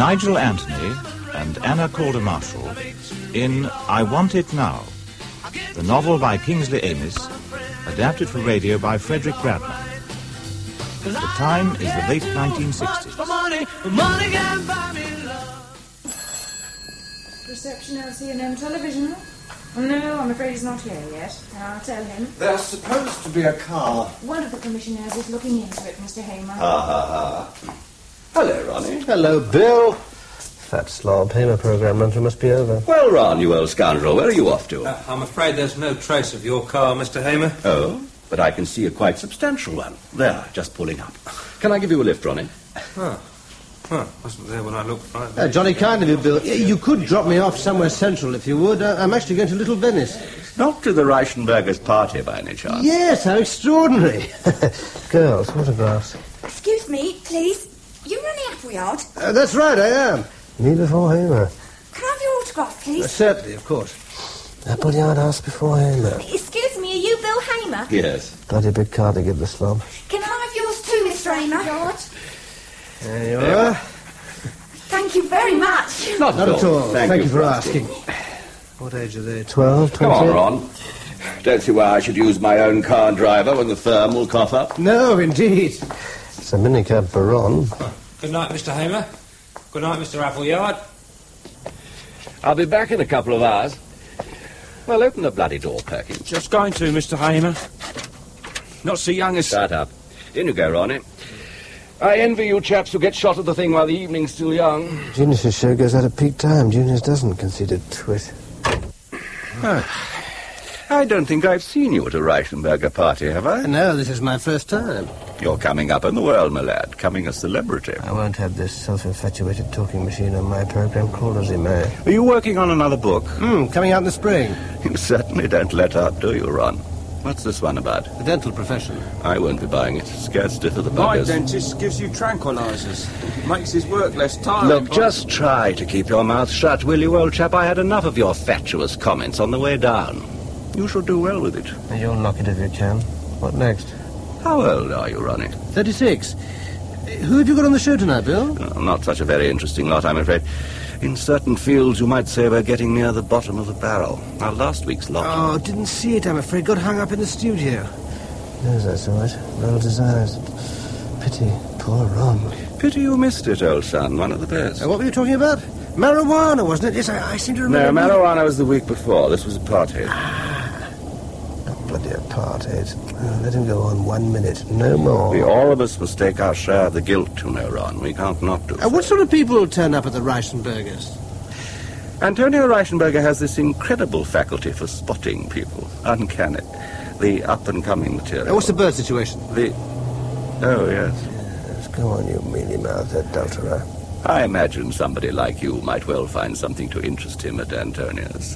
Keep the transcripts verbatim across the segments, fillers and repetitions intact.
Nigel Anthony and Anna Calder Marshall in I Want It Now, the novel by Kingsley Amis, adapted for radio by Frederick Bradman. The time is the late nineteen sixties. Reception L C and M television. No, I'm afraid he's not here yet. I'll tell him. There's supposed to be a car. One of the commissioners is looking into it, Mister Hamer. Ha ha ha. Hello, Ronnie. Hello, Bill. Fat slob. Hamer programme run must be over. Well, Ron, you old scoundrel, where are you off to? Uh, I'm afraid there's no trace of your car, Mister Hamer. Oh, but I can see a quite substantial one. There, just pulling up. Can I give you a lift, Ronnie? Huh. Huh. Wasn't there when I looked right. Uh, jolly kind of you, Bill. You could drop me off somewhere central if you would. Uh, I'm actually going to Little Venice. Not to the Reichenberger's party, by any chance? Yes, how extraordinary. Girls, autographs. Excuse me, please. You Ronnie Appleyard? Uh, that's right, I am. Me before Hamer. Can I have your autograph, please? Uh, certainly, of course. Appleyard asked before Hamer. Excuse me, are you Bill Hamer? Yes. Bloody big car to give the slob. Can I have yours too, Mister Hamer? There you are. Thank you very much. Not, Not at all. Thank, Thank you you for for asking. What age are they? Twelve, Come twenty? on, Ron. Don't see why I should use my own car driver when the firm will cough up. No, indeed. It's a minicab baron. Good night, Mister Hamer. Good night, Mister Appleyard. I'll be back in a couple of hours. Well, open the bloody door, Perkins. Just going to, Mister Hamer. Not so young as... Shut up. In you go, Ronnie. I envy you chaps who get shot at the thing while the evening's still young. Junius's show goes out at peak time. Junius doesn't, conceited twit. Oh, I don't think I've seen you at a Reichenberger party, have I? No, this is my first time. You're coming up in the world, my lad. Coming a celebrity. I won't have this self-infatuated talking machine on my program, called as he may. Are you working on another book? Hmm, coming out in the spring. You certainly don't let up, do you, Ron? What's this one about? The dental profession. I won't be buying it. Scared stiff of the My buggers. dentist gives you tranquilizers. Makes his work less tiring. Look, just try to keep your mouth shut, will you, old chap? I had enough of your fatuous comments on the way down. You shall do well with it. And you'll knock it if you can. What next? How old are you, Ronnie? Thirty-six. Who have you got on the show tonight, Bill? Oh, not such a very interesting lot, I'm afraid. In certain fields, you might say we're getting near the bottom of the barrel. Our last week's lot... Oh, didn't see it, I'm afraid. Got hung up in the studio. Yes, I saw it. Well deserved. Pity. Poor Ron. Pity you missed it, old son. One of the best. Uh, what were you talking about? Marijuana, wasn't it? Yes, I, I seem to remember... No, marijuana was the week before. This was apartheid. Bloody apartheid. Oh, let him go on one minute. No more. We, all of us must take our share of the guilt, you know, Ron. We can't not do uh, What sort of people turn up at the Reichenbergers? Antonio Reichenberger has this incredible faculty for spotting people. Uncanny. The up-and-coming material. Uh, what's the bird situation? The... Oh, yes. Yes, go on, you mealy-mouthed adulterer. I imagine somebody like you might well find something to interest him at Antonio's.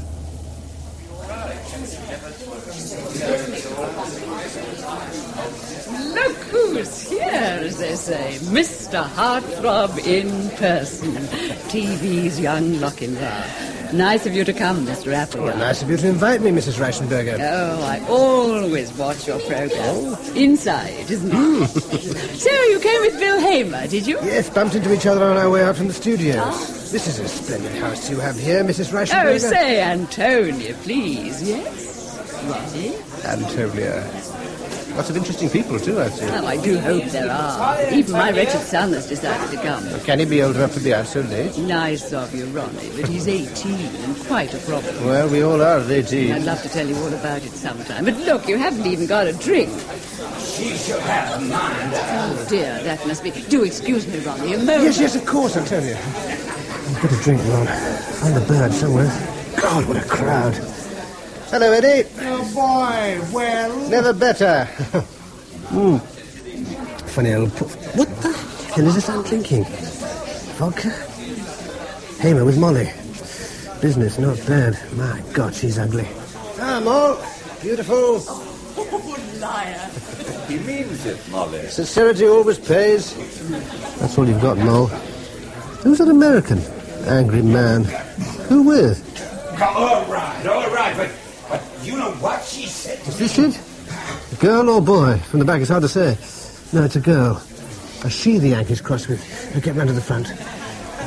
Look who's here, as they say. Mister Heartthrob in person. T V's young Lochinvar. Nice of you to come, Mister Appleyard. Well, nice of you to invite me, Missus Reichenberger. Oh, I always watch your program. Inside, isn't it? So you came with Bill Hamer, did you? Yes, bumped into each other on our way out from the studios. Ah. This is a splendid house you have here, Missus Reichenberger. Oh, say, Antonia, please. Yes? Ronnie? Antonia. Lots of interesting people, too, I've seen. Oh, I do hope there are. Even my wretched son has decided to come. Well, can he be old enough to be out so late? Nice of you, Ronnie, but he's eighteen and quite a problem. Well, we all are at eighteen. I'd love to tell you all about it sometime. But look, you haven't even got a drink. She should have a mind. Oh, dear, that must be... Do excuse me, Ronnie, a moment. Yes, yes, of course, Antonia. Get a drink, Ron. Find a bird somewhere. God, what a crowd. Hello, Eddie. Oh, boy, well... Never better. Hmm. Funny old... Po- what the hell is this I'm drinking? Vodka? Hamer with Molly. Business, not bad. My God, she's ugly. Ah, Moll. Beautiful. Oh, liar. He means it, Molly. Sincerity always pays. That's all you've got, Moll. Who's that American? Angry man. Who with? All right, all right, but, but you know what she said to Is this it? A girl or boy? From the back, it's hard to say. No, it's a girl. A she the Yankees cross with. Now get round to the front.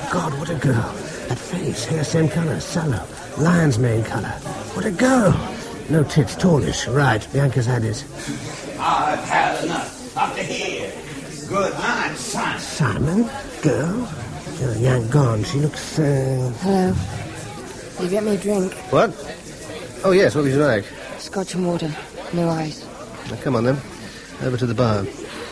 God, what a girl. That face, hair same colour, sallow, lion's mane colour. What a girl. No tits, tallish, right, Bianca's had his. I've had enough. Up to here. Good night, Simon. Simon? Girl? Oh, Yank gone. She looks, uh... Hello. Will you get me a drink? What? Oh, yes, what would you like? Scotch and water. No ice. Now, come on, then. Over to the bar.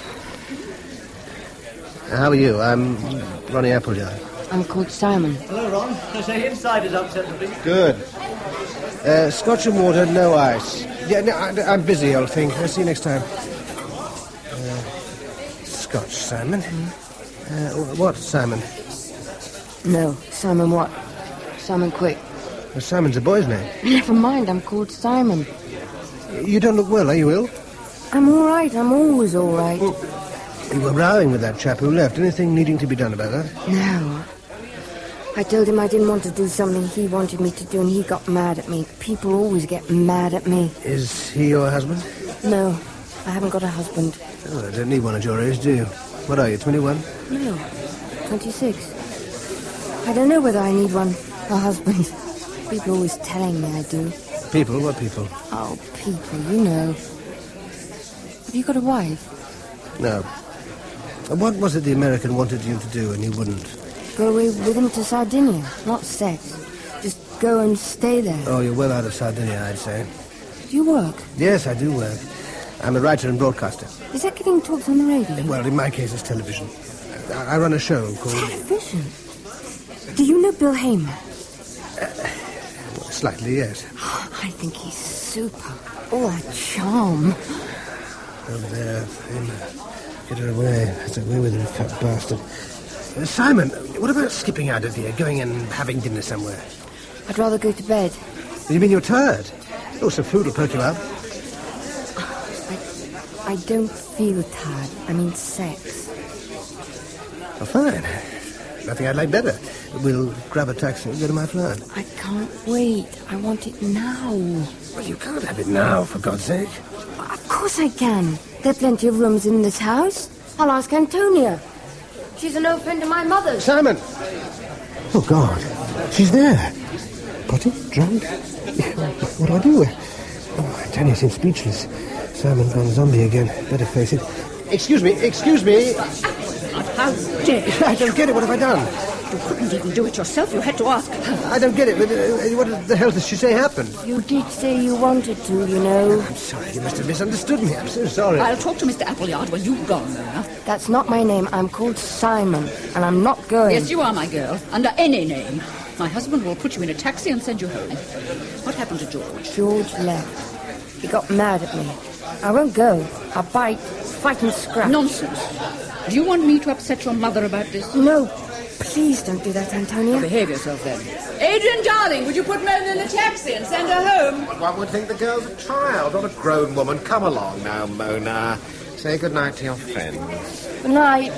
How are you? I'm Ronnie Appleyard. I'm called Simon. Hello, Ron. I say inside is upset, please. Good. Uh, scotch and water, no ice. Yeah, no, I, I'm busy, old thing. I'll see you next time. Uh, scotch, Simon. Uh, what, Simon? No, Simon what? Simon Quick. Well, Simon's a boy's name. Never mind, I'm called Simon. You don't look well, are you ill? I'm all right, I'm always all right. You were rowing with that chap who left. Anything needing to be done about that? No. I told him I didn't want to do something he wanted me to do, and he got mad at me. People always get mad at me. Is he your husband? No, I haven't got a husband. Oh, I don't need one at your age, do you? What are you, twenty-one? No, twenty-six. I don't know whether I need one, a husband. People are always telling me I do. People? What people? Oh, people, you know. Have you got a wife? No. What was it the American wanted you to do and you wouldn't? Go away with him to Sardinia. Not sex. Just go and stay there. Oh, you're well out of Sardinia, I'd say. Do you work? Yes, I do work. I'm a writer and broadcaster. Is that giving talks on the radio? Well, in my case, it's television. I, I run a show called... Television? Do you know Bill Hamer? Uh, slightly, yes. I think he's super. Oh, that charm. Over there, Hamer. Get her away. That's away with him, fat bastard. Uh, Simon, what about skipping out of here, going and having dinner somewhere? I'd rather go to bed. You mean you're tired? Oh, some food will perk you up. I, I don't feel tired. I mean sex. Oh, fine. Nothing I'd like better. We'll grab a taxi and go to my flat. I can't wait. I want it now. Well, you can't have it now, for God's sake. Of course I can. There are plenty of rooms in this house. I'll ask Antonia. She's an old friend of my mother's. Simon! Oh, God. She's there. Potty? Drunk? What do I do? Oh, Antonia seems speechless. Simon gone zombie again. Better face it. Excuse me, excuse me. How dare you? I don't get it. What have I done? You couldn't even do it yourself. You had to ask her. I don't get it. What the hell did she say happened? You did say you wanted to, you know. I'm sorry. You must have misunderstood me. I'm so sorry. I'll talk to Mister Appleyard when you've gone, Mona. That's not my name. I'm called Simon, and I'm not going. Yes, you are, my girl. Under any name. My husband will put you in a taxi and send you home. What happened to George? George left. He got mad at me. I won't go. I'll bite, fight and scrap. Nonsense. Do you want me to upset your mother about this? No. Please don't do that, Antonia. Behave yourself, then. Adrian, darling, would you put Mona in a taxi and send her home? One would think the girl's a child, not a grown woman. Come along now, Mona. Say goodnight to your friends. Good night.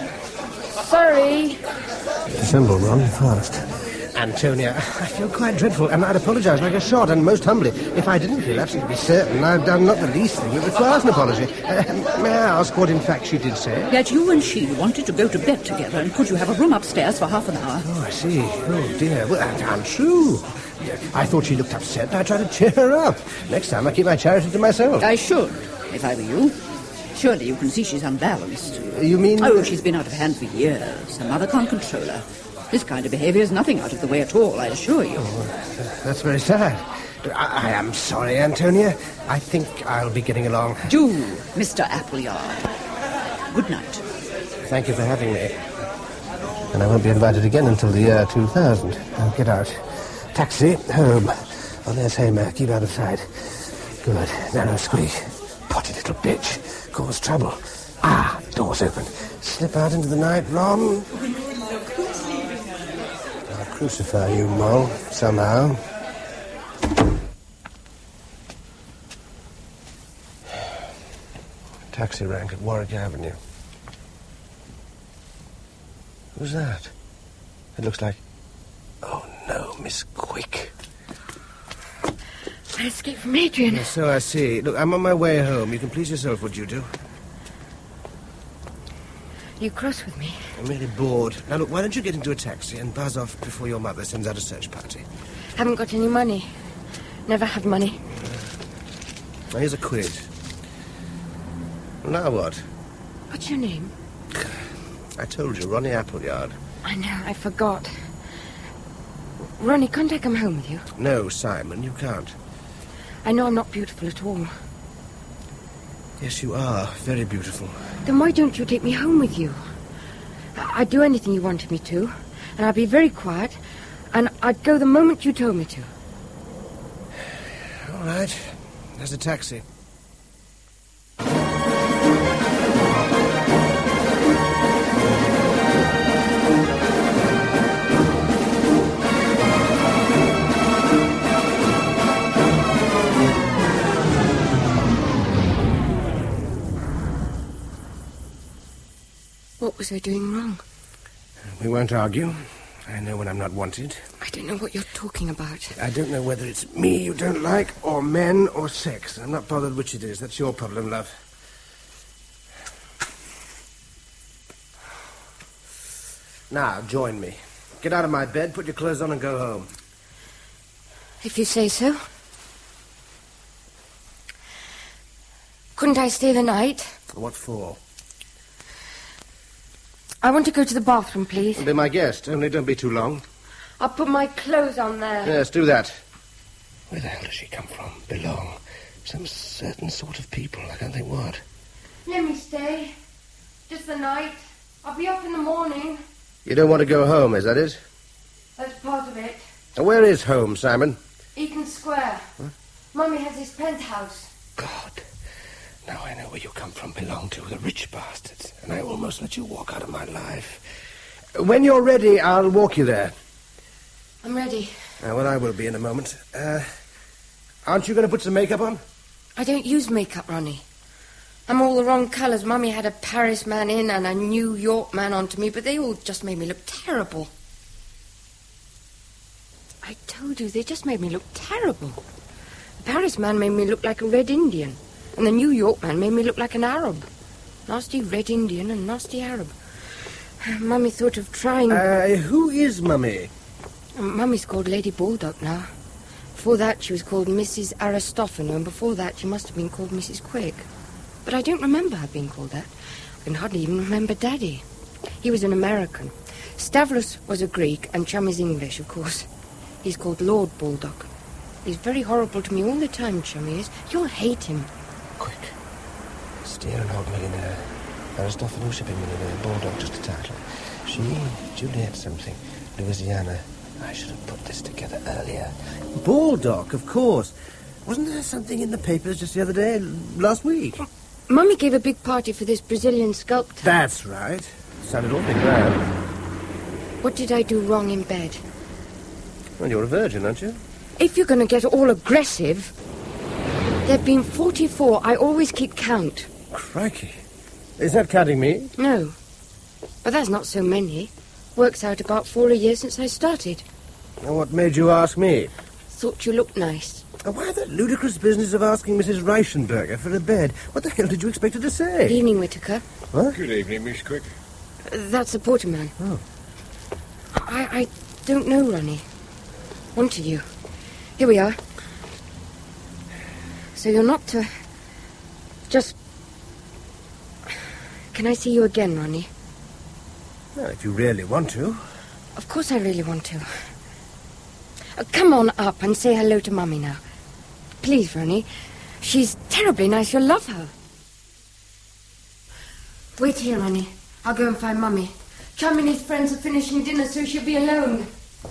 Sorry. Assemble, Ron, fast. Antonia, I feel quite dreadful, and I'd apologise like a shot, and most humbly, if I didn't feel absolutely certain I've done not the least thing that requires an apology. Uh, may I ask what, in fact, she did say? That you and she wanted to go to bed together, and could you have a room upstairs for half an hour? Oh, I see. Oh, dear. Well, that's untrue. I thought she looked upset, and I tried to cheer her up. Next time, I keep my charity to myself. I should, if I were you. Surely you can see she's unbalanced. You mean... Oh, she's been out of hand for years. Her mother can't control her. This kind of behaviour is nothing out of the way at all, I assure you. Oh, that's very sad. I, I am sorry, Antonia. I think I'll be getting along. Do, Mister Appleyard. Good night. Thank you for having me. And I won't be invited again until the year two thousand. I'll get out. Taxi, home. Oh, there's Hamer. Keep out of sight. Good. Narrow squeak. Potty little bitch. Cause trouble. Ah, door's open. Slip out into the night, Ron. Crucify you, Moll, somehow. Taxi rank at Warwick Avenue. Who's that? It looks like... Oh, no, Miss Quick. I escaped from Adrian. Yes, so I see. Look, I'm on my way home. You can please yourself, would you do? Are you cross with me? I'm really bored. Now, look, why don't you get into a taxi and buzz off before your mother sends out a search party? Haven't got any money. Never have money. Now, here's a quid. Now what? What's your name? I told you, Ronnie Appleyard. I know, I forgot. Ronnie, can't I come home with you? No, Simon, you can't. I know I'm not beautiful at all. Yes, you are. Very beautiful. Then why don't you take me home with you? I- I'd do anything you wanted me to, and I'd be very quiet, and I'd go the moment you told me to. All right. There's a taxi. What was I doing wrong? We won't argue. I know when I'm not wanted. I don't know what you're talking about. I don't know whether it's me you don't like, or men, or sex. I'm not bothered which it is. That's your problem, love. Now, join me. Get out of my bed, put your clothes on, and go home. If you say so. Couldn't I stay the night? What for? I want to go to the bathroom, please. Be my guest, only don't be too long. I'll put my clothes on there. Yes, do that. Where the hell does she come from? Belong. Some certain sort of people. I can't think what. Let me stay. Just the night. I'll be up in the morning. You don't want to go home, is that it? That's part of it. Now, where is home, Simon? Eaton Square. Huh? Mummy has his penthouse. God. Now I know where you come from, belong to, the rich bastards. And I almost let you walk out of my life. When you're ready, I'll walk you there. I'm ready. Uh, well, I will be in a moment. Uh, aren't you going to put some makeup on? I don't use makeup, Ronnie. I'm all the wrong colours. Mummy had a Paris man in and a New York man onto me, but they all just made me look terrible. I told you, they just made me look terrible. The Paris man made me look like a Red Indian. And the New York man made me look like an Arab. Nasty Red Indian and nasty Arab. Mummy thought of trying... Uh, who is Mummy? Mummy's called Lady Baldock now. Before that, she was called Missus Aristophanou, and before that, she must have been called Missus Quick. But I don't remember her being called that. I can hardly even remember Daddy. He was an American. Stavros was a Greek, and Chum is English, of course. He's called Lord Baldock. He's very horrible to me all the time, Chum is. You'll hate him. Quick. Steer an old millionaire. Aristophanou shipping millionaire. Baldock, just a title. She, Juliet something. Louisiana. I should have put this together earlier. Baldock, of course. Wasn't there something in the papers just the other day, last week? Mummy gave a big party for this Brazilian sculptor. That's right. Sounded awfully grand. What did I do wrong in bed? Well, you're a virgin, aren't you? If you're going to get all aggressive... There've been forty-four. I always keep count. Crikey. Is that counting me? No. But that's not so many. Works out about four a year since I started. Now, what made you ask me? Thought you looked nice. Now, why the ludicrous business of asking Missus Reichenberger for a bed? What the hell did you expect her to say? Good evening, Whittaker. What? Good evening, Miss Quick. Uh, that's the Porterman. Oh. I, I don't know, Ronnie. Wanted you. Here we are. So you're not to... Just... Can I see you again, Ronnie? Well, if you really want to. Of course I really want to. Uh, come on up and say hello to Mummy now. Please, Ronnie. She's terribly nice. You'll love her. Wait here, Ronnie. I'll go and find Mummy. Chum and his friends are finishing dinner, so she'll be alone.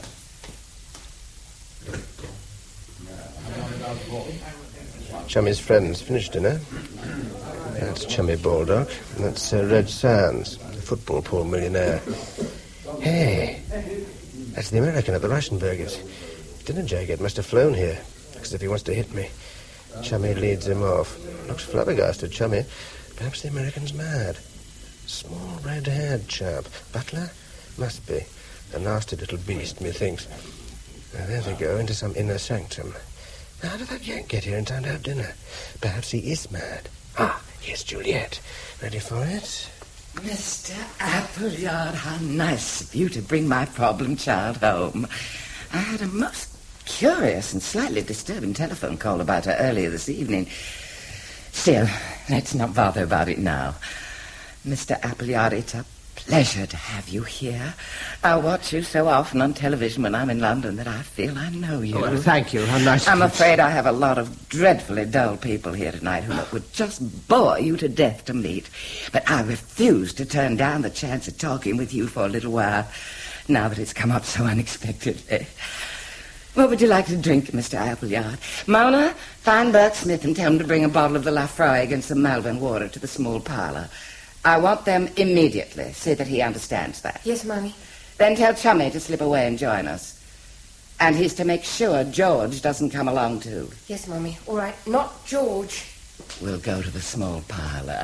Chummy's friends finished dinner. That's Chummy Baldock. And that's uh, Reg Sands, the football poor millionaire. Hey, that's the American at the Reichenbergers. Dinner jacket must have flown here. Looks as if he wants to hit me. Chummy leads him off. Looks flabbergasted, Chummy. Perhaps the American's mad. Small red-haired chap. Butler? Must be. A nasty little beast, methinks. Now, there they go, into some inner sanctum. Now, how did that yank get here in time to have dinner? Perhaps he is mad. Ah, here's Juliet. Ready for it? Mister Appleyard, how nice of you to bring my problem child home. I had a most curious and slightly disturbing telephone call about her earlier this evening. Still, let's not bother about it now. Mister Appleyard, it's a pleasure to have you here. I watch you so often on television when I'm in London that I feel I know you. Oh, well, thank you. How nice. I'm afraid I have a lot of dreadfully dull people here tonight whom it would just bore you to death to meet. But I refuse to turn down the chance of talking with you for a little while, now that it's come up so unexpectedly. What would you like to drink, Mister Appleyard? Mona, find Burke Smith and tell him to bring a bottle of the Lafroig and some Malvern water to the small parlour. I want them immediately. See that he understands that. Yes, Mummy. Then tell Chummy to slip away and join us. And he's to make sure George doesn't come along too. Yes, Mummy. All right. Not George. We'll go to the small parlour.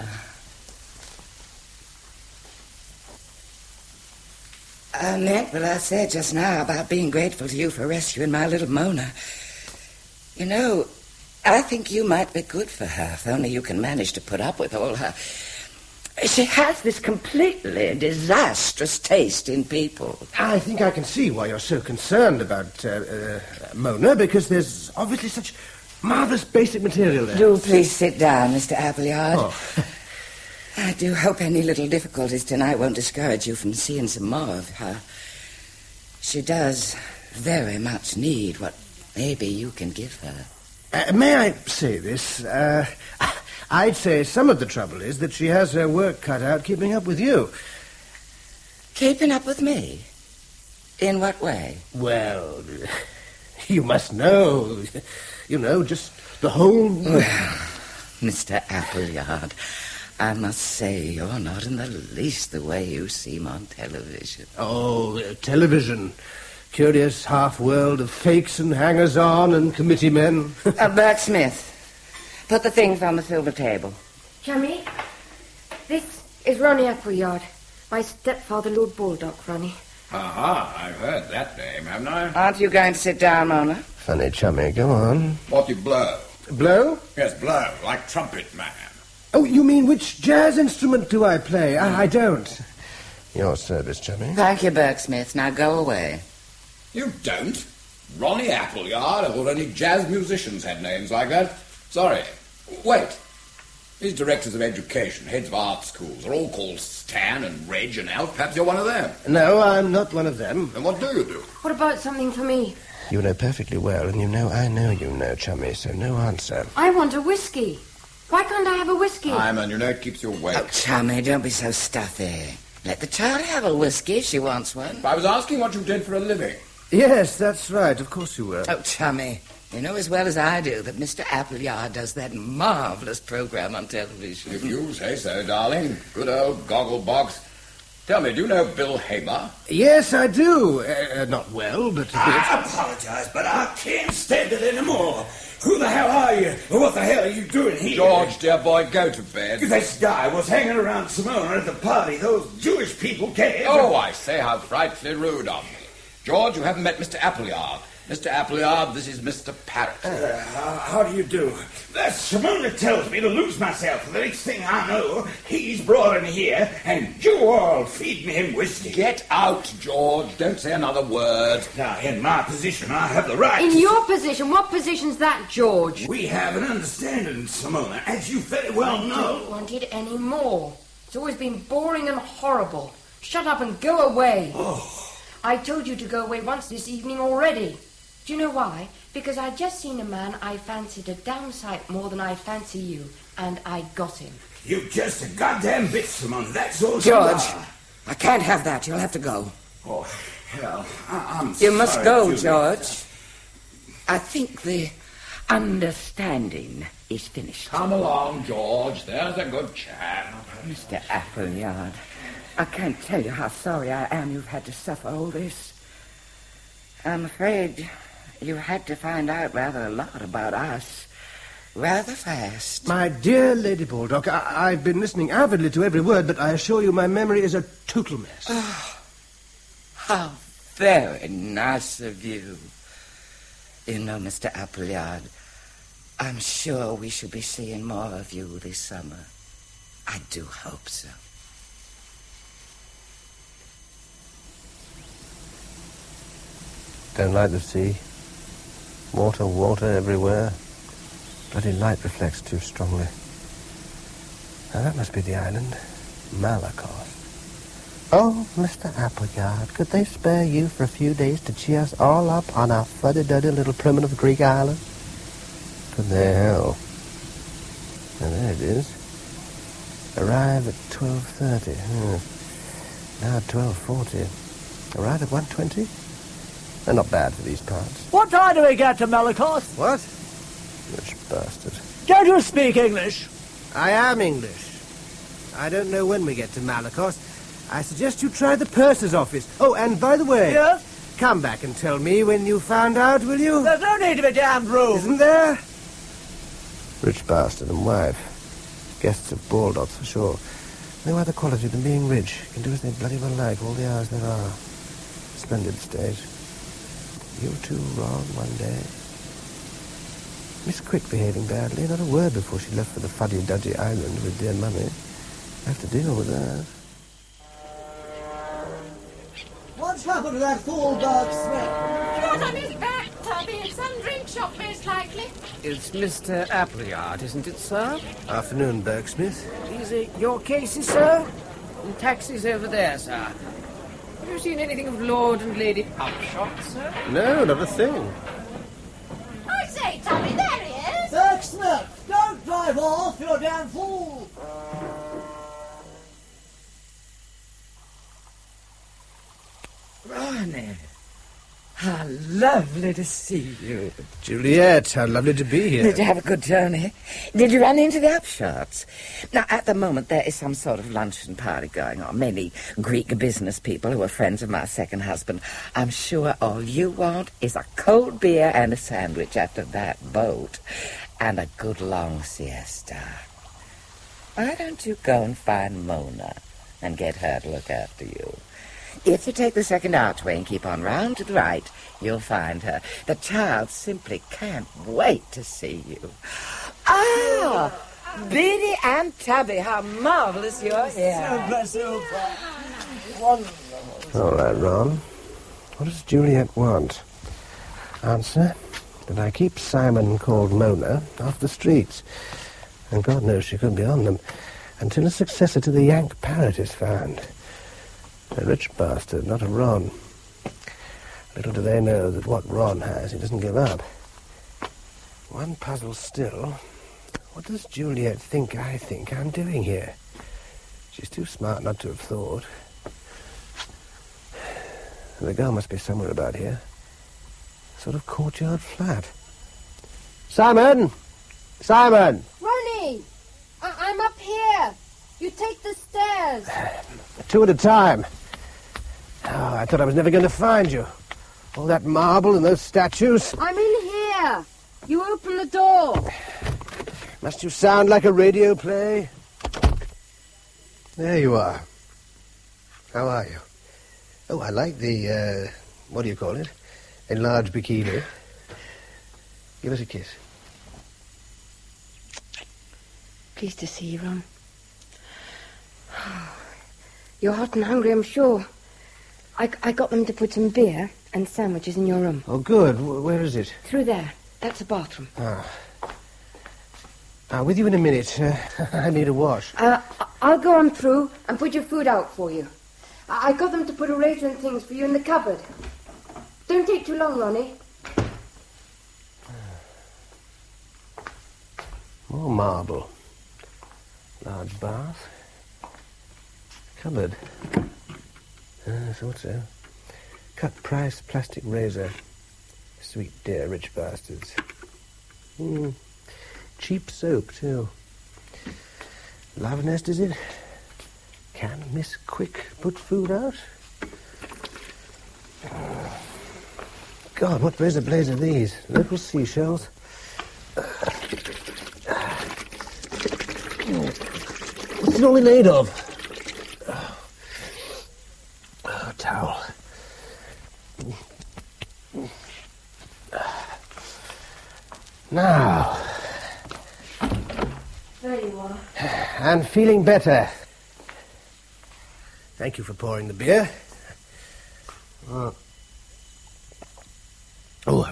I meant what I said just now about being grateful to you for rescuing my little Mona. You know, I think you might be good for her, if only you can manage to put up with all her... She has this completely disastrous taste in people. I think I can see why you're so concerned about uh, uh, Mona, because there's obviously such marvellous basic material there. Do please sit down, Mister Appleyard. Oh. I do hope any little difficulties tonight won't discourage you from seeing some more of her. She does very much need what maybe you can give her. Uh, may I say this? Uh, I'd say some of the trouble is that she has her work cut out keeping up with you. Keeping up with me? In what way? Well, you must know. You know, just the whole... Well, Mister Appleyard, I must say you're not in the least the way you seem on television. Oh, uh, television. Curious half-world of fakes and hangers-on and committee men. uh, Burke Smith, put the things on the silver table. Chummy, this is Ronnie Appleyard. My stepfather, Lord Baldock, Ronnie. Aha, I've heard that name, haven't I? Aren't you going to sit down, Mona? Funny, Chummy, go on. What you blow? Blow? Yes, blow, like trumpet man. Oh, you mean which jazz instrument do I play? I, I don't. Your service, Chummy. Thank you, Burke Smith. Now go away. You don't? Ronnie Appleyard? I thought only jazz musicians had names like that. Sorry. Wait. These directors of education, heads of art schools, are all called Stan and Reg and Alf. Perhaps you're one of them. No, I'm not one of them. Then what do you do? What about something for me? You know perfectly well, and you know I know you know, Chummy, so no answer. I want a whiskey. Why can't I have a whiskey? Simon, you know it keeps you awake. Oh, Chummy, don't be so stuffy. Let the child have a whiskey if she wants one. I was asking what you did for a living. Yes, that's right. Of course you were. Oh, Chummy, you know as well as I do that Mister Appleyard does that marvellous program on television. If you say so, darling. Good old Gogglebox. Tell me, do you know Bill Hamer? Yes, I do. Uh, not well, but a bit. I apologize, but I can't stand it anymore. Who the hell are you? What the hell are you doing here? George, dear boy, go to bed. This guy was hanging around Simona at the party. Those Jewish people came. Oh, I say, how frightfully rude of me. George, you haven't met Mister Appleyard. Mister Appleyard, this is Mister Parrott. Uh, how, how do you do? Uh, Simona tells me to lose myself. The next thing I know, he's brought in here, and you all feeding him whiskey. Get out, George. Don't say another word. Now, in my position, I have the right. In your position? What position's that, George? We have an understanding, Simona, as you very well know. I don't want it any more. It's always been boring and horrible. Shut up and go away. Oh. I told you to go away once this evening already. Do you know why? Because I'd just seen a man I fancied a damn sight more than I fancy you, and I got him. You just a goddamn bitch, Simona. That's all. George, I can't have that. You'll have to go. Oh, hell, I- I'm You must sorry, go, Julie. George. I think the understanding is finished. Come along, George. There's a good chap. Mister Appleyard, I can't tell you how sorry I am you've had to suffer all this. I'm afraid you had to find out rather a lot about us rather fast. My dear Lady Baldock, I- I've been listening avidly to every word, but I assure you my memory is a total mess. Oh, how very nice of you. You know, Mister Appleyard, I'm sure we shall be seeing more of you this summer. I do hope so. Don't like the sea. Water, water everywhere. Bloody light reflects too strongly. Now that must be the island. Malakoff. Oh, Mister Appleyard, could they spare you for a few days to cheer us all up on our fuddy-duddy little primitive Greek island? Could they hell? Now there it is. Arrive at twelve thirty. Hmm. Now twelve forty. Arrive at one twenty? They're not bad for these parts. What time do we get to Malakoff? What? Rich bastard. Don't you speak English? I am English. I don't know when we get to Malakoff. I suggest you try the purser's office. Oh, and by the way... Yes? Come back and tell me when you found out, will you? There's no need to be damned rude. Isn't there? Rich bastard and wife. Guests of Baldock's for sure. No other quality than being rich. Can do as they bloody well like all the hours there are. Splendid state. You two wrong one day. Miss Quick behaving badly. Not a word before she left for the fuddy-duddy island with dear mummy. I have to deal with that. What's happened to that fool Berg Smith? Not on his back, Tubby. It's some drink shop, most likely. It's Mister Appleyard, isn't it, sir? Afternoon, Bergsmith. These are your cases, sir? And taxis over there, sir. Have you seen anything of Lord and Lady Upshot, sir? No, not a thing. I say, Tubby, there he is. Berg Smith, don't drive off, you damn fool. Ronnie, how lovely to see you. Juliet, how lovely to be here. Did you have a good journey? Did you run into the Upshots? Now, at the moment, there is some sort of luncheon party going on. Many Greek business people who are friends of my second husband. I'm sure all you want is a cold beer and a sandwich after that boat. And a good long siesta. Why don't you go and find Mona and get her to look after you? If you take the second archway and keep on round to the right, you'll find her. The child simply can't wait to see you. Ah, Biddy and Tubby, how marvellous you're here. Super, super. Wonderful. All right, Ron. What does Juliet want? Answer, that I keep Simon, called Mona, off the streets. And God knows she could be on them until a successor to the Yank parrot is found. A rich bastard, not a Ron. Little do they know that what Ron has, he doesn't give up. One puzzle still. What does Juliet think I think I'm doing here? She's too smart not to have thought. The girl must be somewhere about here. Sort of courtyard flat. Simon! Simon! Ronnie! I- I'm up here. You take the stairs. Two at a time. Oh, I thought I was never going to find you. All that marble and those statues. I'm in here. You open the door. Must you sound like a radio play? There you are. How are you? Oh, I like the, uh, what do you call it? Enlarged bikini. Give us a kiss. Pleased to see you, Ron. You're hot and hungry, I'm sure. I, I got them to put some beer and sandwiches in your room. Oh, good. W- where is it? Through there. That's the bathroom. Ah. I'll with you in a minute. Uh, I need a wash. Uh, I'll go on through and put your food out for you. I, I got them to put a razor and things for you in the cupboard. Don't take too long, Ronnie. More marble. Large bath. Cupboard. Ah, I thought so. Cut price plastic razor. Sweet dear rich bastards. Mm. Cheap soap, too. Love nest, is it? Can Miss Quick put food out? God, what razor blades are these? Local seashells. What's it only made of? Oh, towel. Now. There you are. I'm feeling better. Thank you for pouring the beer. Oh.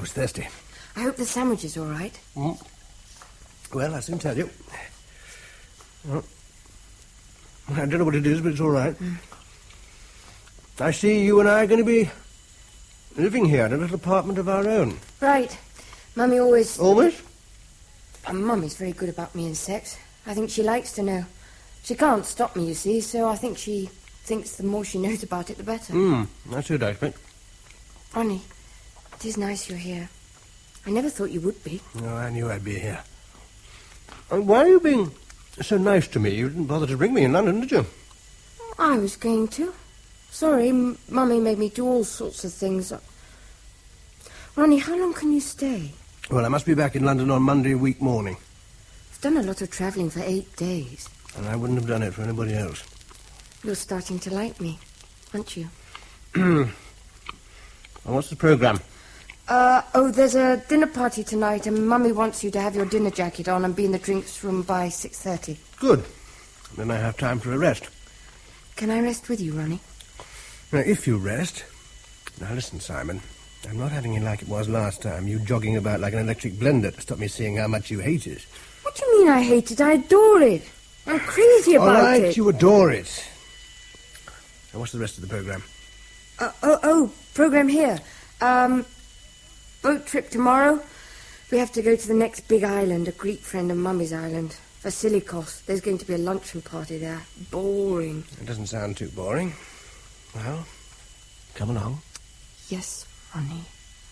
was thirsty. I hope the sandwich is all right. Mm. Well, I'll soon tell you. Well, I don't know what it is, but it's all right. Mm. I see you and I are going to be living here in a little apartment of our own. Right. Mummy always... Always? And Mummy's very good about me and sex. I think she likes to know. She can't stop me, you see, so I think she thinks the more she knows about it, the better. Hmm, that's what I expect. Ronnie, it is nice you're here. I never thought you would be. No, I knew I'd be here. And why are you being so nice to me? You didn't bother to bring me in London, did you? I was going to. Sorry, M- Mummy made me do all sorts of things. Ronnie, how long can you stay? Well, I must be back in London on Monday week morning. I've done a lot of travelling for eight days. And I wouldn't have done it for anybody else. You're starting to like me, aren't you? Well, what's the programme? Uh, oh, there's a dinner party tonight, and Mummy wants you to have your dinner jacket on and be in the drinks room by six thirty. Good. Then I have time for a rest. Can I rest with you, Ronnie? Now, if you rest... Now, listen, Simon. I'm not having it like it was last time, you jogging about like an electric blender to stop me seeing how much you hate it. What do you mean I hate it? I adore it. I'm crazy about All right, it. you adore it. Now, what's the rest of the programme? Uh, oh, oh, programme here. Um, boat trip tomorrow. We have to go to the next big island, a Greek friend of Mummy's island. Vasilikos. There's going to be a luncheon party there. Boring. It doesn't sound too boring. Well, come along. Yes, Ronnie.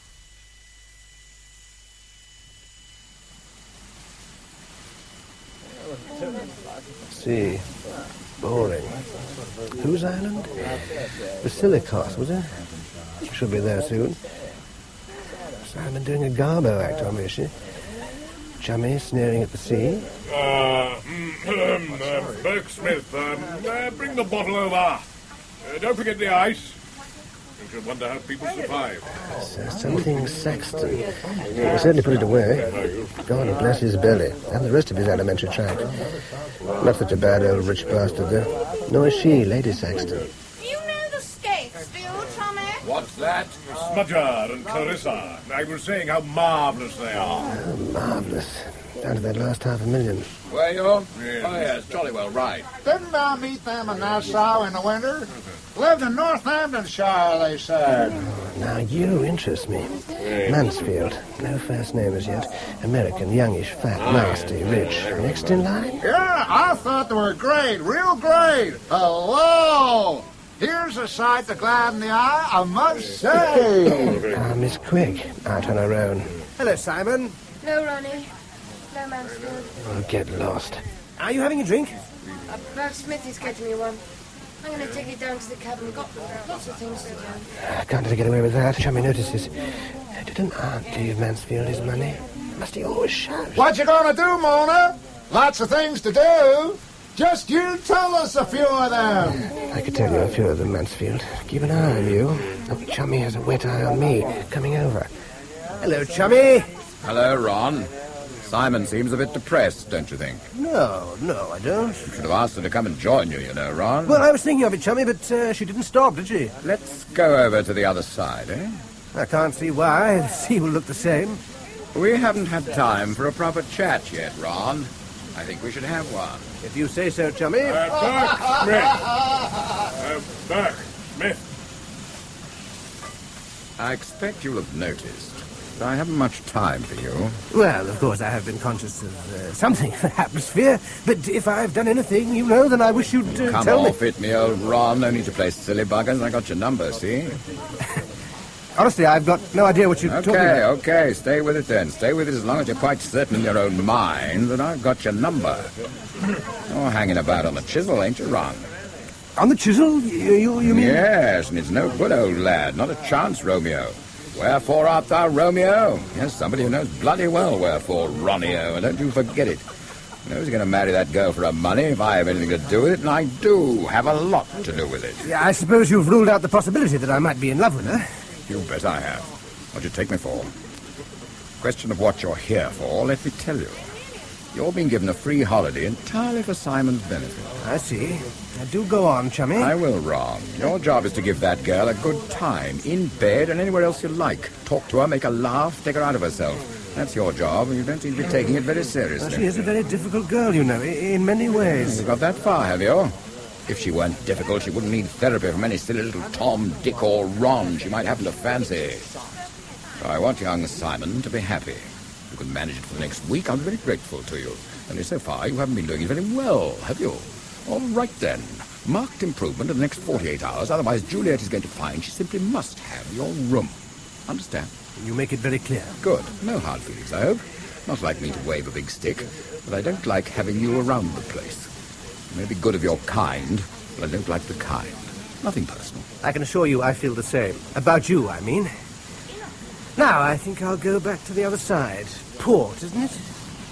See, boring. Whose island? Basilikos, was it? She should be there soon. Simon doing a Garbo act on me, is she? Chummy sneering at the sea. Uh, mm, uh, Burke Smith, um, uh, bring the bottle over. Uh, don't forget the ice. You should wonder how people survive. So something Sexton. He certainly put it away. God bless his belly. And the rest of his alimentary tract. Not such a bad old rich bastard, though. Nor is she, Lady Sexton. Do you know the skates still, Tommy? What's that? Smudger and Clarissa. I was saying how marvellous they are. Oh, marvellous. Down to that last half a million. Were you? Yes. Oh, yes, jolly well right. Didn't I meet them in Nassau in the winter? Lived in Northamptonshire, they said. Oh, now you interest me. Mansfield, no first name as yet. American, youngish, fat, nasty, rich. Next in line? Yeah, I thought they were great, real great. Hello! Here's a sight to gladden the eye, I must say. Ah, Miss Quick, out on her own. Hello, Simon. No, Ronnie. No, Mansfield. Oh, get lost. Are you having a drink? Uh, Bert Smith is getting me one. I'm going to take it down to the cabin. Got lots of things to do. I can't let her get away with that. Chummy notices. Didn't Aunt leave Mansfield his money? Must he always shout? What you gonna do, Mona? Lots of things to do. Just you tell us a few of them. I could tell you a few of them, Mansfield. Keep an eye on you. Oh, Chummy has a wet eye on me. Coming over. Hello, Chummy. Hello, Ron. Simon seems a bit depressed, don't you think? No, no, I don't. You should have asked her to come and join you, you know, Ron. Well, I was thinking of it, Chummy, but uh, she didn't stop, did she? Let's go over to the other side, eh? I can't see why. The sea will look the same. We haven't had time for a proper chat yet, Ron. I think we should have one. If you say so, Chummy. Uh, Burke Smith. Uh, Burke Smith. I expect you'll have noticed I haven't much time for you. Well, of course, I have been conscious of uh, something, the atmosphere. But if I've done anything, you know, then I wish you'd uh, Come tell off me. it, me old Ron. No need to play silly buggers. I got your number, see? Honestly, I've got no idea what you're talking Okay, about. okay. Stay with it then. Stay with it as long as you're quite certain in your own mind that I've got your number. You're hanging about on the chisel, ain't you, Ron? On the chisel? You, you, you mean? Yes, and it's no good, old lad. Not a chance, Romeo. Wherefore art thou, Romeo? Yes, somebody who knows bloody well wherefore, Ronio, and don't you forget it. You know he's going to marry that girl for her money if I have anything to do with it, and I do have a lot to do with it. Yeah, I suppose you've ruled out the possibility that I might be in love with her. You bet I have. What'd you take me for? Question of what you're here for, let me tell you. You're being given a free holiday entirely for Simon's benefit. I see. Now, do go on, chummy. I will, Ron. Your job is to give that girl a good time, in bed and anywhere else you like. Talk to her, make her laugh, take her out of herself. That's your job, and you don't seem to be taking it very seriously. Well, she is a very difficult girl, you know, in many ways. You've got that far, have you? If she weren't difficult, she wouldn't need therapy from any silly little Tom, Dick, or Ron she might happen to fancy. So I want young Simon to be happy. If you can manage it for the next week, I'll be very grateful to you. Only so far, you haven't been doing it very well, have you? All right, then. Marked improvement in the next forty-eight hours, otherwise Juliet is going to find she simply must have your room. Understand? You make it very clear. Good. No hard feelings, I hope. Not like me to wave a big stick, but I don't like having you around the place. You may be good of your kind, but I don't like the kind. Nothing personal. I can assure you I feel the same. About you, I mean. Now, I think I'll go back to the other side. Port, isn't it?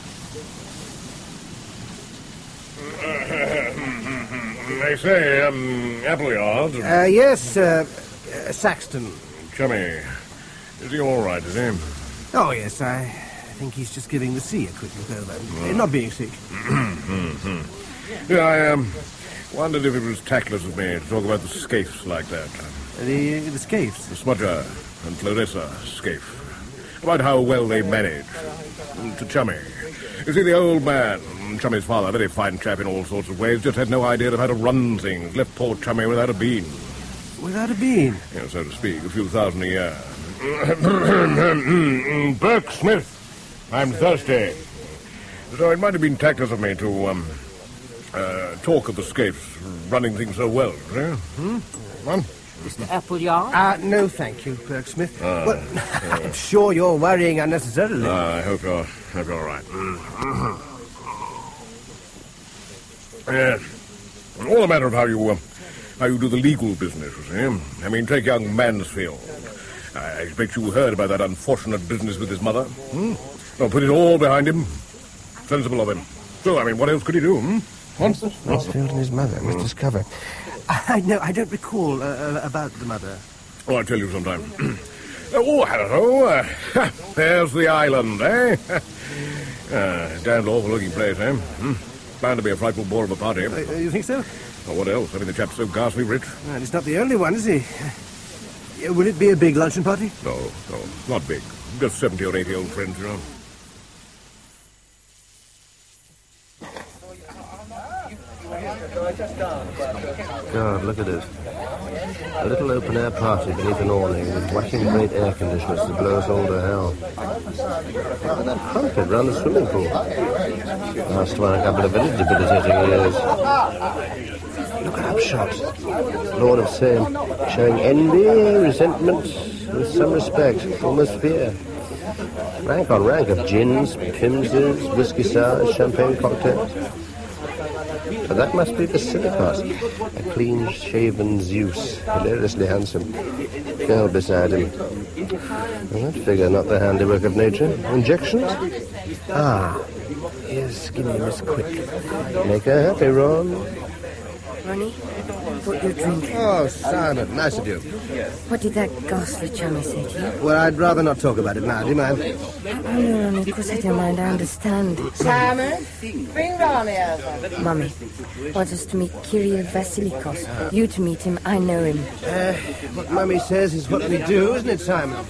They say, um, Appleyard... Uh, yes, uh, uh, Saxton. Chummy, is he all right, is he? Oh, yes, I think he's just giving the sea a quick look over. Uh, not being sick. Yeah, I um, wondered if it was tactless of me to talk about the Scaife like that. The, the Scaifes? The Smudger and Clarissa Scaife. About how well they manage. To Chummy. You see, the old man, Chummy's father, very fine chap in all sorts of ways, just had no idea of how to run things. Left poor Chummy without a bean. Without a bean? Yeah, so to speak, a few thousand a year. Burke Smith, I'm thirsty. So it might have been tactless of me to, um, uh, talk of the Scaifes running things so well, eh? Hmm? One? Mister Appleyard? Uh, no, thank you, Burke Smith. Ah, well, yeah. I'm sure you're worrying unnecessarily. Uh, I hope you're, hope you're all right. Yeah. All a matter of how you, uh, how you do the legal business, you see. I mean, take young Mansfield. I expect you heard about that unfortunate business with his mother. Hmm? Well, put it all behind him. Sensible of him. So, I mean, what else could he do, hmm? What? Mansfield and his mother must discover. I know, I don't recall uh, about the mother. Oh, I'll tell you sometime. Oh, hello. Uh, there's the island, eh? uh, damned awful-looking place, eh? Hmm? Bound to be a frightful bore of a party. Uh, you think so? Oh, what else? I mean, the chap's so ghastly rich. Well, he's not the only one, is he? Uh, will it be a big luncheon party? No, no, not big. Just seventy or eighty old friends, you know. God, look at it. A little open-air party beneath an awning with whacking great air conditioners that blow us all to hell. Look at that crumpet round the swimming pool. Last one a couple of very debilitating years. Look at Upshot, Lord of Same, showing envy, resentment, with some respect, almost fear. Rank on rank of gins, pimses, whiskey sours, champagne cocktails. But that must be Basilicos, a clean-shaven Zeus, hilariously handsome. Girl beside him. Well, that figure not the handiwork of nature. Injections? Ah, here's skinny Miss Quick. Make her happy, Ron. Ronnie, what you drinking? Oh, Simon, nice of you. What did that ghastly chummy say to you? Well, I'd rather not talk about it now, do you mind? Oh, no, Ronnie, of course I don't mind, I understand. Simon, bring Ronnie over. Mummy wants us to meet Kirill Vasilikos. You to meet him, I know him. Uh, what Mummy says is what we do, isn't it, Simon?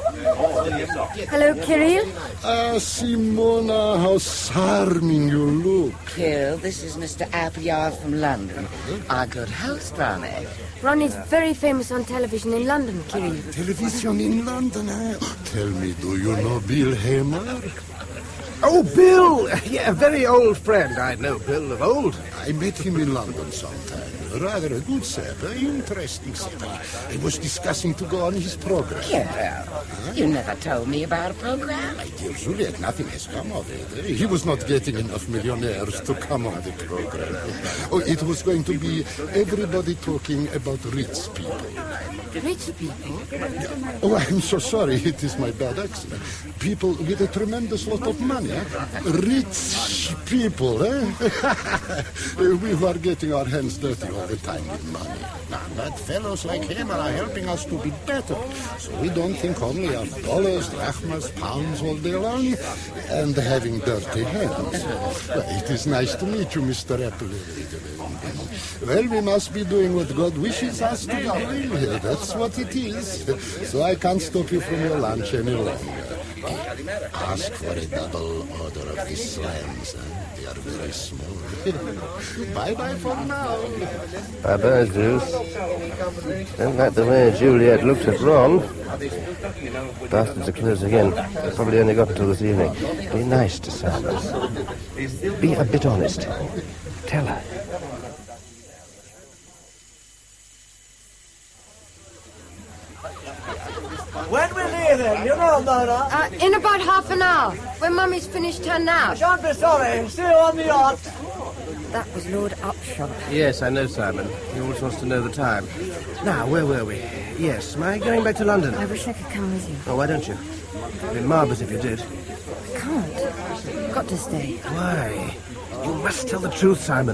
Hello, Kirill. Ah, Simona, how charming you look. Kirill, this is Mister Appleyard from London. Our good host, Ronnie. Ronnie's very famous on television in London, Kirill. Television in London, eh? Tell me, do you know Bill Hamer? Oh, Bill! Yeah, a very old friend. I know Bill of old. I met him in London sometime. Rather a good set, very interesting city. I was discussing to go on his program. Kirill, huh? You never told me about a program. My dear Juliet, nothing has come of it. He was not getting enough millionaires to come on the program. Oh, it was going to be everybody talking about rich people. Rich people? Oh, I'm so sorry. It is my bad accent. People with a tremendous lot of money. Eh? Rich people, eh? Uh, we are getting our hands dirty all the time with money. Now, but fellows like him are helping us to be better. So we don't think only of dollars, drachmas, pounds all day long, and having dirty hands. Well, it is nice to meet you, Mister Apple. Well, we must be doing what God wishes us to do. That's what it is. So I can't stop you from your lunch any longer. Ask for a double order of these slams. Huh? They are very small. Bye-bye for now. Bye-bye, Zeus. Don't like the way Juliet looked at Ron. Bastards are closing in. Probably only got until this evening. Be nice to Simon. Be a bit honest. Tell her. When we're here then, you know, Mona. Uh, in about half an hour, when Mummy's finished her nap. I shan't be sorry. See you on the yacht. That was Lord Upshot. Yes, I know, Simon. He always wants to know the time. Now, where were we? Yes, am I going back to London? I wish I could come with you. Oh, why don't you? It'd be marvellous if you did. I can't. Got to stay. Why? You must tell the truth, Simon.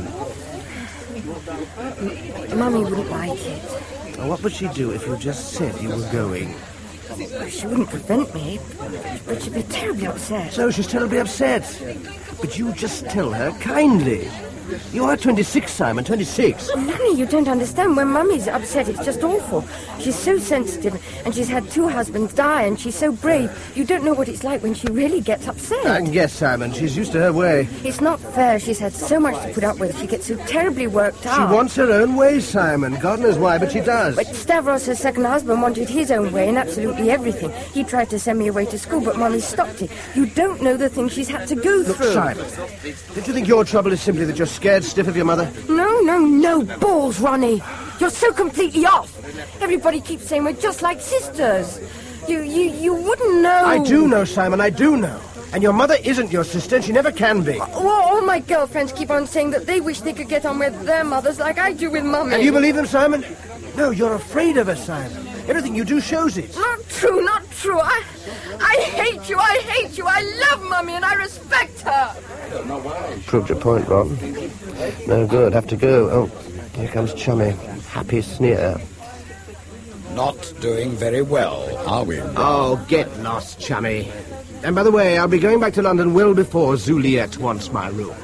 Mummy wouldn't like it. Well, what would she do if you just said you were going? She wouldn't prevent me, but she'd be terribly upset. So she's terribly upset. But you just tell her kindly. You are twenty-six, Simon, twenty-six. Oh, Nanny, you don't understand. When Mummy's upset, it's just awful. She's so sensitive, and she's had two husbands die, and she's so brave. You don't know what it's like when she really gets upset. I can guess, Simon. She's used to her way. It's not fair. She's had so much to put up with. She gets so terribly worked out. She wants her own way, Simon. God knows why, but she does. But Stavros, her second husband, wanted his own way in absolutely everything. He tried to send me away to school, but Mummy stopped it. You don't know the things she's had to go Look, through. Simon, don't you think your trouble is simply that you're scared stiff of your mother? No, no, no. Balls, Ronnie. You're so completely off. Everybody keeps saying we're just like sisters. You, you, you wouldn't know. I do know, Simon, I do know. And your mother isn't your sister, and she never can be. Well, all my girlfriends keep on saying that they wish they could get on with their mothers like I do with Mummy. And you believe them, Simon? No, you're afraid of her, Simon. Everything you do shows it. Not true, not true. I, I hate you, I hate you. I love Mummy and I respect her. Proved your point, Ron. No good, have to go. Oh, here comes Chummy. Happy sneer. Not doing very well, are we? Oh, get lost, Chummy. And by the way, I'll be going back to London well before Juliet wants my room.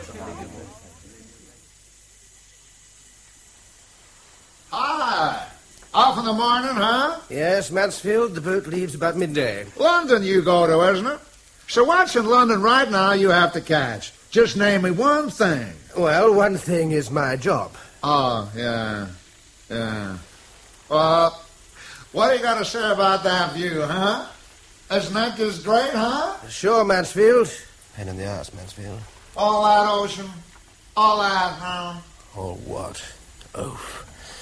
Hi. Off in the morning, huh? Yes, Mansfield. The boat leaves about midday. London you go to, isn't it? So what's in London right now you have to catch? Just name me one thing. Well, one thing is my job. Oh, yeah. Yeah. Well, what do you got to say about that view, huh? Isn't that just great, huh? Sure, Mansfield. Pain in the ass, Mansfield. All that ocean. All that, huh? All what? Oh.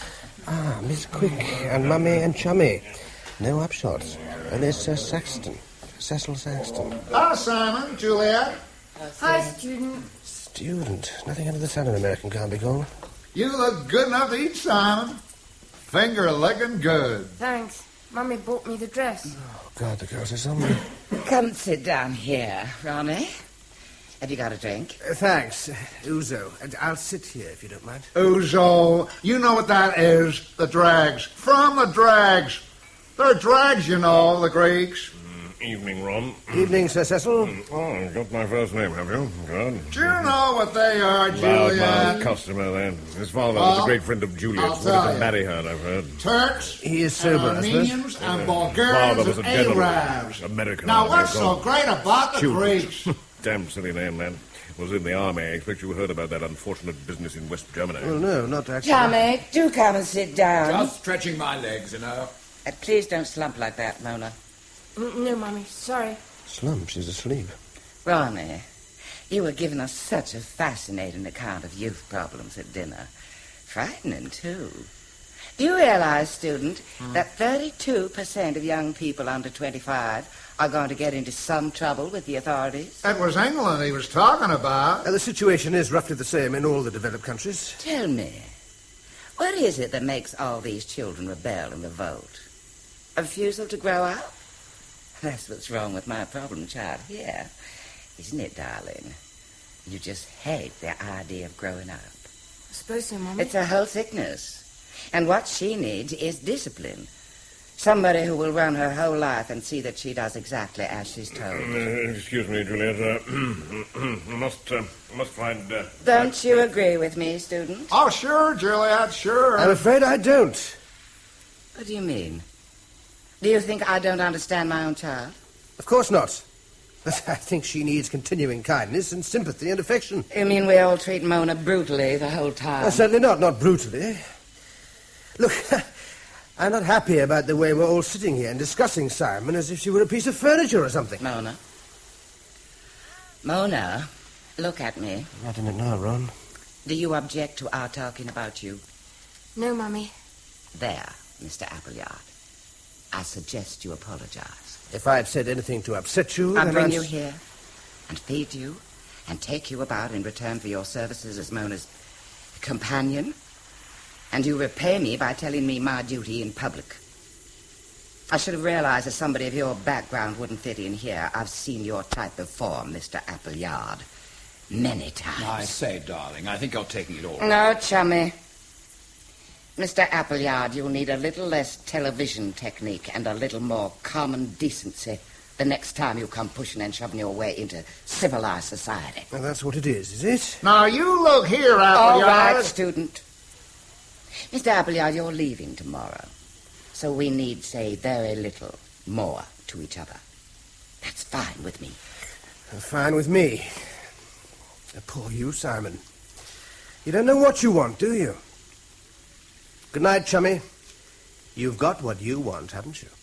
Ah, Miss Quick and Mummy and Chummy. No upshots. Only Sir Saxton. Cecil Saxton. Hi, Simon. Juliet. Hi, student. Student. Nothing under the sun in American can't be called. You look good enough to eat, Simon. Finger licking good. Thanks. Mummy bought me the dress. Oh, God, the girls are something. Come sit down here, Ronnie. Have you got a drink? Uh, thanks. Uh, Ouzo. And I'll sit here, if you don't mind. Ouzo. You know what that is. The drags. From the drags. They're drags, you know, the Greeks. Mm, evening, Ron. Evening, Sir Cecil. Mm. Oh, you got my first name, have you? Good. Do you know what they are, Loud Juliet? mouth customer, then. His father Well, was a great friend of Juliet's. I'll Wanted tell to you. marry her, I've heard. Turks. He is sober, I suppose. Armenians and Yeah. Bulgarians Father was a and general. Arabs. American. Now, army, what's so God. great about the Juliet. Greeks? Damn silly name, man. Was in the army. I expect you heard about that unfortunate business in West Germany. Well, no, not actually. Tommy, do come and sit down. Just stretching my legs, you know. Uh, please don't slump like that, Mona. Mm, No, Mummy, sorry. Slump, she's asleep. Ronnie, you were giving us such a fascinating account of youth problems at dinner. Frightening, too. Do you realize, student, Hmm. that thirty-two percent of young people under twenty-five are going to get into some trouble with the authorities? That was England he was talking about. Uh, the situation is roughly the same in all the developed countries. Tell me, what is it that makes all these children rebel and revolt? A refusal to grow up? That's what's wrong with my problem child here, isn't it, darling? You just hate the idea of growing up. I suppose so, Mummy. It's a whole sickness. And what she needs is discipline. Somebody who will run her whole life and see that she does exactly as she's told. Uh, excuse me, Juliet. Uh, must, uh, must find... Uh, don't you agree with me, student? Oh, sure, Juliet, sure. I'm afraid I don't. What do you mean? Do you think I don't understand my own child? Of course not. But I think she needs continuing kindness and sympathy and affection. You mean we all treat Mona brutally the whole time? Uh, certainly not, not brutally. Look, I'm not happy about the way we're all sitting here and discussing Simon as if she were a piece of furniture or something. Mona. Mona, look at me. I don't know, Ron. Do you object to our talking about you? No, Mummy. There, Mister Appleyard. I suggest you apologize. If I have said anything to upset you... I'll then bring I'm... you here and feed you and take you about in return for your services as Mona's companion. And you repay me by telling me my duty in public. I should have realized that somebody of your background wouldn't fit in here. I've seen your type before, Mister Appleyard. Many times. I say, darling, I think you're taking it all. No, chummy. Mister Appleyard, you'll need a little less television technique and a little more common decency the next time you come pushing and shoving your way into civilized society. Well, that's what it is, is it? Now, you look here, Appleyard. All right, student. Mister Appleyard, you're leaving tomorrow. So we need say very little more to each other. That's fine with me. Fine with me. Poor you, Simon. You don't know what you want, do you? Good night, chummy. You've got what you want, haven't you?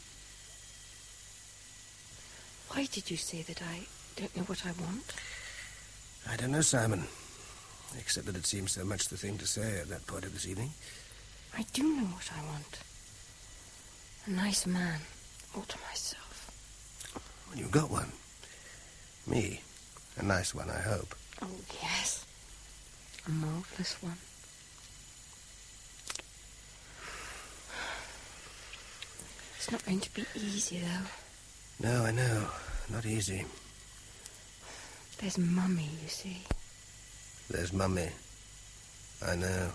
Why did you say that I don't know what I want? I don't know, Simon. Except that it seems so much the thing to say at that point of this evening. I do know what I want. A nice man, all to myself. Well, you've got one. Me. A nice one, I hope. Oh, yes. A marvelous one. It's not going to be easy, though. No, I know. Not easy. There's Mummy, you see. There's Mummy. I know.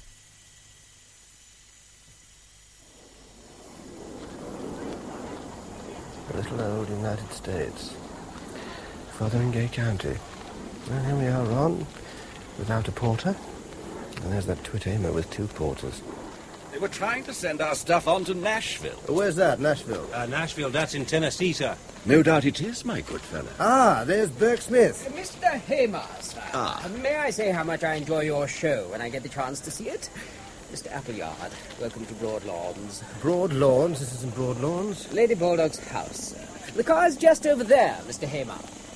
The little old United States. Fotheringay County. Well, here we are, Ron. Without a porter. And there's that twit Aimer with two porters. They were trying to send our stuff on to Nashville. Where's that, Nashville? Uh, Nashville, that's in Tennessee, sir. No doubt it is, my good fellow. Ah, there's Burke Smith. Uh, Mister Hamer, sir. Ah. Uh, may I say how much I enjoy your show when I get the chance to see it? Mister Appleyard, welcome to Broad Lawns. Broad Lawns? This isn't Broad Lawns. Lady Baldock's house, sir. The car's just over there, Mister Hamer.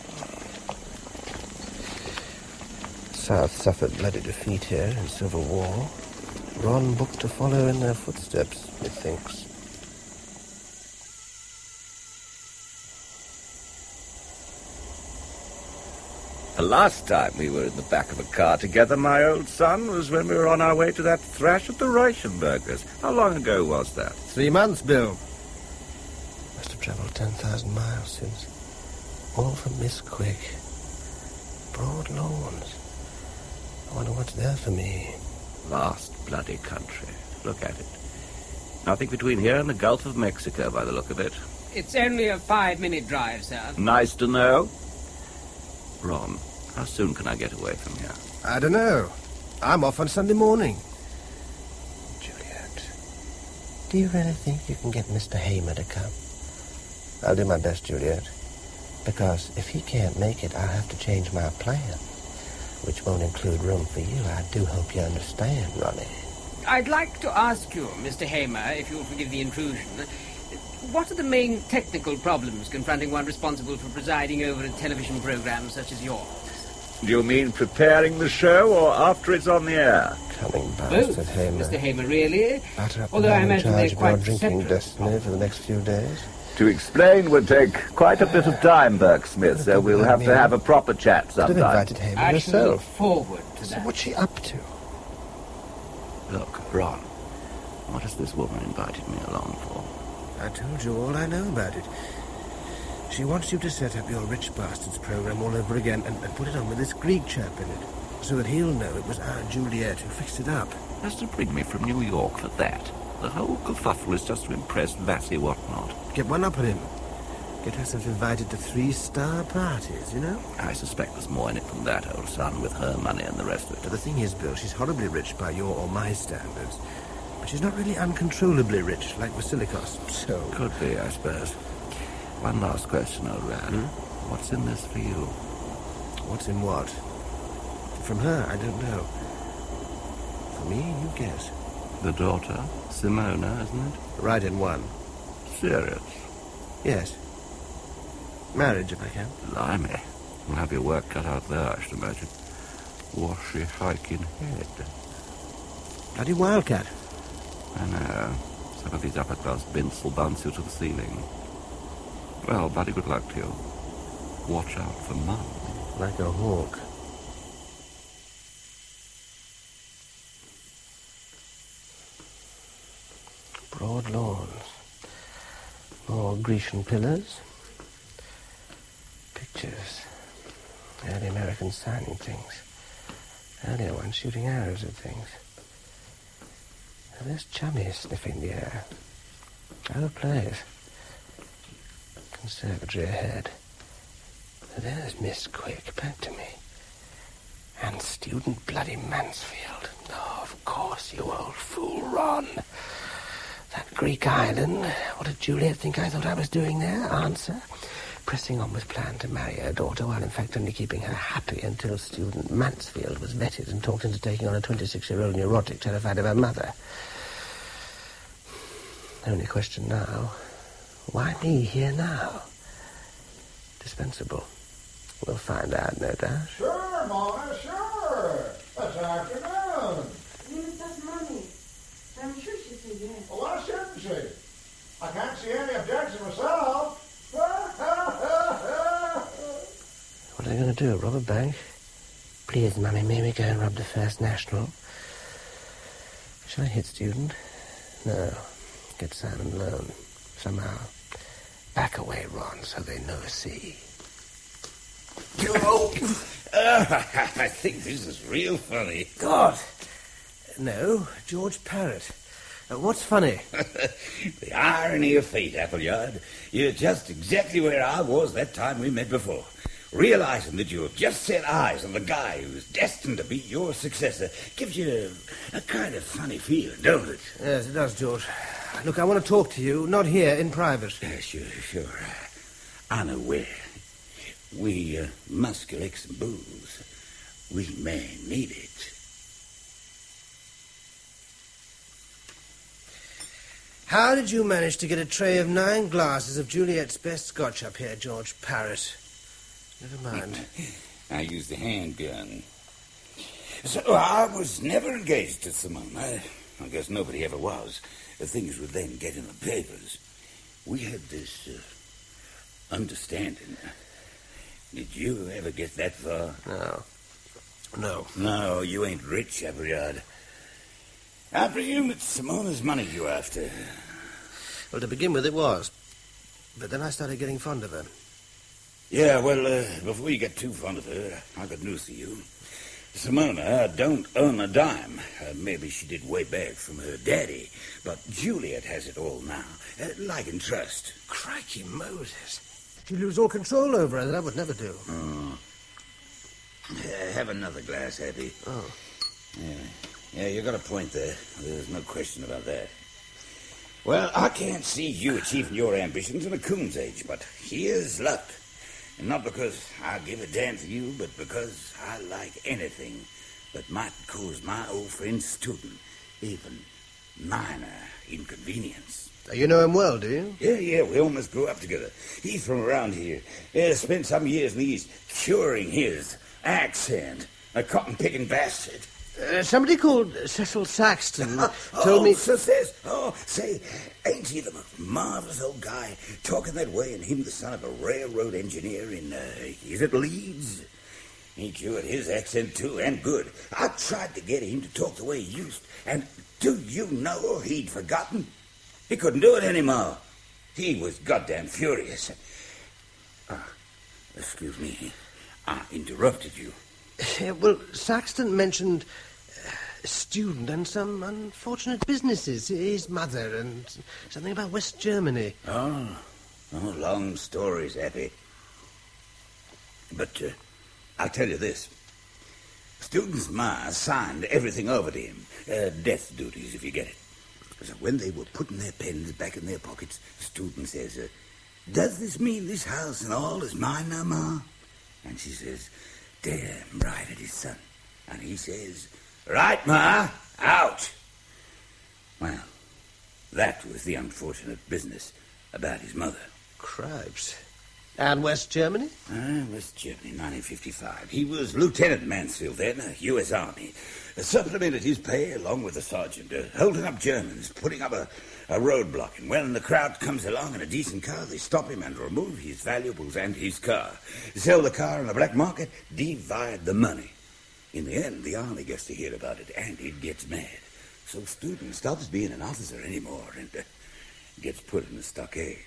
South suffered bloody defeat here in Civil War. Ron booked to follow in their footsteps, methinks. The last time we were in the back of a car together, my old son, was when we were on our way to that thrash at the Reichenbergers. How long ago was that? Three months, Bill. Must have travelled ten thousand miles since. All from Miss Quick. Broad Lawns. I wonder what's there for me. Vast bloody country. Look at it. Nothing between here and the Gulf of Mexico, by the look of it. It's only a five-minute drive, sir. Nice to know. Ron, how soon can I get away from here? I don't know. I'm off on Sunday morning. Juliet, do you really think you can get Mister Hamer to come? I'll do my best, Juliet. Because if he can't make it, I'll have to change my plan, which won't include room for you. I do hope you understand, Ronnie. I'd like to ask you, Mister Hamer, if you'll forgive the intrusion, what are the main technical problems confronting one responsible for presiding over a television program such as yours? Do you mean preparing the show or after it's on the air? Coming bastard, Both, Hamer. Mister Hamer, really? Batter up Although the I man in imagine charge they're of our quite drinking separate. destiny for the next few days. To explain would take quite a bit of time, Burke Smith, so we'll have to have a proper chat Could have sometime. invited Hamer I shall look herself. forward to So that. what's she up to? Look, Ron, what has this woman invited me along for? I told you all I know about it. She wants you to set up your Rich Bastards program all over again and, and put it on with this Greek chap in it. so that he'll know it was our Juliet who fixed it up. Has to bring me from New York for that. The whole kerfuffle is just to impress Lassie Whatnot. Get one up on him. Get herself invited to three-star parties, you know? I suspect there's more in it than that, old son, with her money and the rest of it. But the thing is, Bill, she's horribly rich by your or my standards. But she's not really uncontrollably rich, like Basilikos, so... Could be, I suppose. One last question, old Rad. Hmm? What's in this for you? What's in what? From her, I don't know. For me, you guess. The daughter, Simona, isn't it? Right in one. Serious? Yes. Marriage, if I can. Blimey. You'll have your work cut out there, I should imagine. Washy hiking head. Bloody wildcat. I know. Some of these upper-class bints will bounce you to the ceiling. Well, bloody good luck to you. Watch out for Mum. Like a hawk. Broad lawns. More Grecian pillars. Pictures. Early American signing things. Earlier ones shooting arrows at things. And there's Chummy sniffing the air. Out of place. Conservatory ahead. There's Miss Quick, back to me. And student bloody Mansfield. Oh, of course, you old fool, Ron. That Greek island. What did Juliet think I thought I was doing there? Answer. Pressing on with plan to marry her daughter, while in fact only keeping her happy until student Mansfield was vetted and talked into taking on a twenty-six-year-old neurotic terrified of her mother. Only question now, why me here now? Dispensable. We'll find out, no doubt. Sure, Mona, sure. That's afternoon. Yes, that's money. I'm sure she said yes. Well, why shouldn't she? I can't see any objection myself. What are they going to do, rob a bank? Please, Mummy, may we go and rob the First National? Shall I hit student? No. Get Simon Lone. Somehow. Back away, Ron, so they never see. Oh, uh, I think this is real funny. God! No, George Parrott. Uh, what's funny? The irony of fate, Appleyard. You're just exactly where I was that time we met before. Realizing that you have just set eyes on the guy who's destined to be your successor gives you a, a kind of funny feeling, don't it? Yes, it does, George. Look, I want to talk to you, not here, in private. Uh, sure, sure. I know where. We uh, must collect some booze. We may need it. How did you manage to get a tray of nine glasses of Juliet's best scotch up here, George Parrott? Never mind. I used the handgun. So I was never engaged to Simone. I, I guess nobody ever was. The things would then get in the papers. We had this uh, understanding. Did you ever get that far? No. No. No, you ain't rich, Appleyard. I presume it's Simona's money you're after. Well, to begin with, it was. But then I started getting fond of her. Yeah, well, uh, before you get too fond of her, I got news for you. Simona don't own a dime. Uh, maybe she did way back from her daddy, but Juliet has it all now, uh, like in trust. Crikey Moses. She'd lose all control over her. That would never do. Oh. Uh, have another glass, Abby. Oh. Yeah. Yeah, you got a point there. There's no question about that. Well, I can't see you achieving your ambitions in a coon's age, but here's luck. And not because I give a damn for you, but because I like anything that might cause my old friend Student even minor inconvenience. You know him well, do you? Yeah, yeah, we almost grew up together. He's from around here. Yeah, spent some years in the East curing his accent. A cotton-picking bastard. Uh, somebody called Cecil Saxton oh, told me... Success. Oh, say, ain't he the most marvelous old guy talking that way, and him the son of a railroad engineer in, uh, is it Leeds? He cured his accent, too, and good. I tried to get him to talk the way he used, and do you know he'd forgotten? He couldn't do it anymore. He was goddamn furious. Ah, excuse me. I interrupted you. Yeah, well, Saxton mentioned uh, a student and some unfortunate businesses. His mother and something about West Germany. Oh, oh long stories, Happy. But uh, I'll tell you this. Student's ma signed everything over to him. Uh, death duties, if you get it. So when they were putting their pens back in their pockets, student says, uh, does this mean this house and all is mine now, Ma? And she says, damn right it is, son. And he says, right, Ma, out. Well, that was the unfortunate business about his mother. Cripes. And West Germany? Ah, West Germany, nineteen fifty-five. He was Lieutenant Mansfield then, uh, U S Army. Uh, supplemented his pay along with the sergeant, uh, holding up Germans, putting up a, a roadblock. And when the crowd comes along in a decent car, they stop him and remove his valuables and his car. Sell the car on the black market, divide the money. In the end, the Army gets to hear about it, and it gets mad. So Student stops being an officer anymore and uh, gets put in the stockade.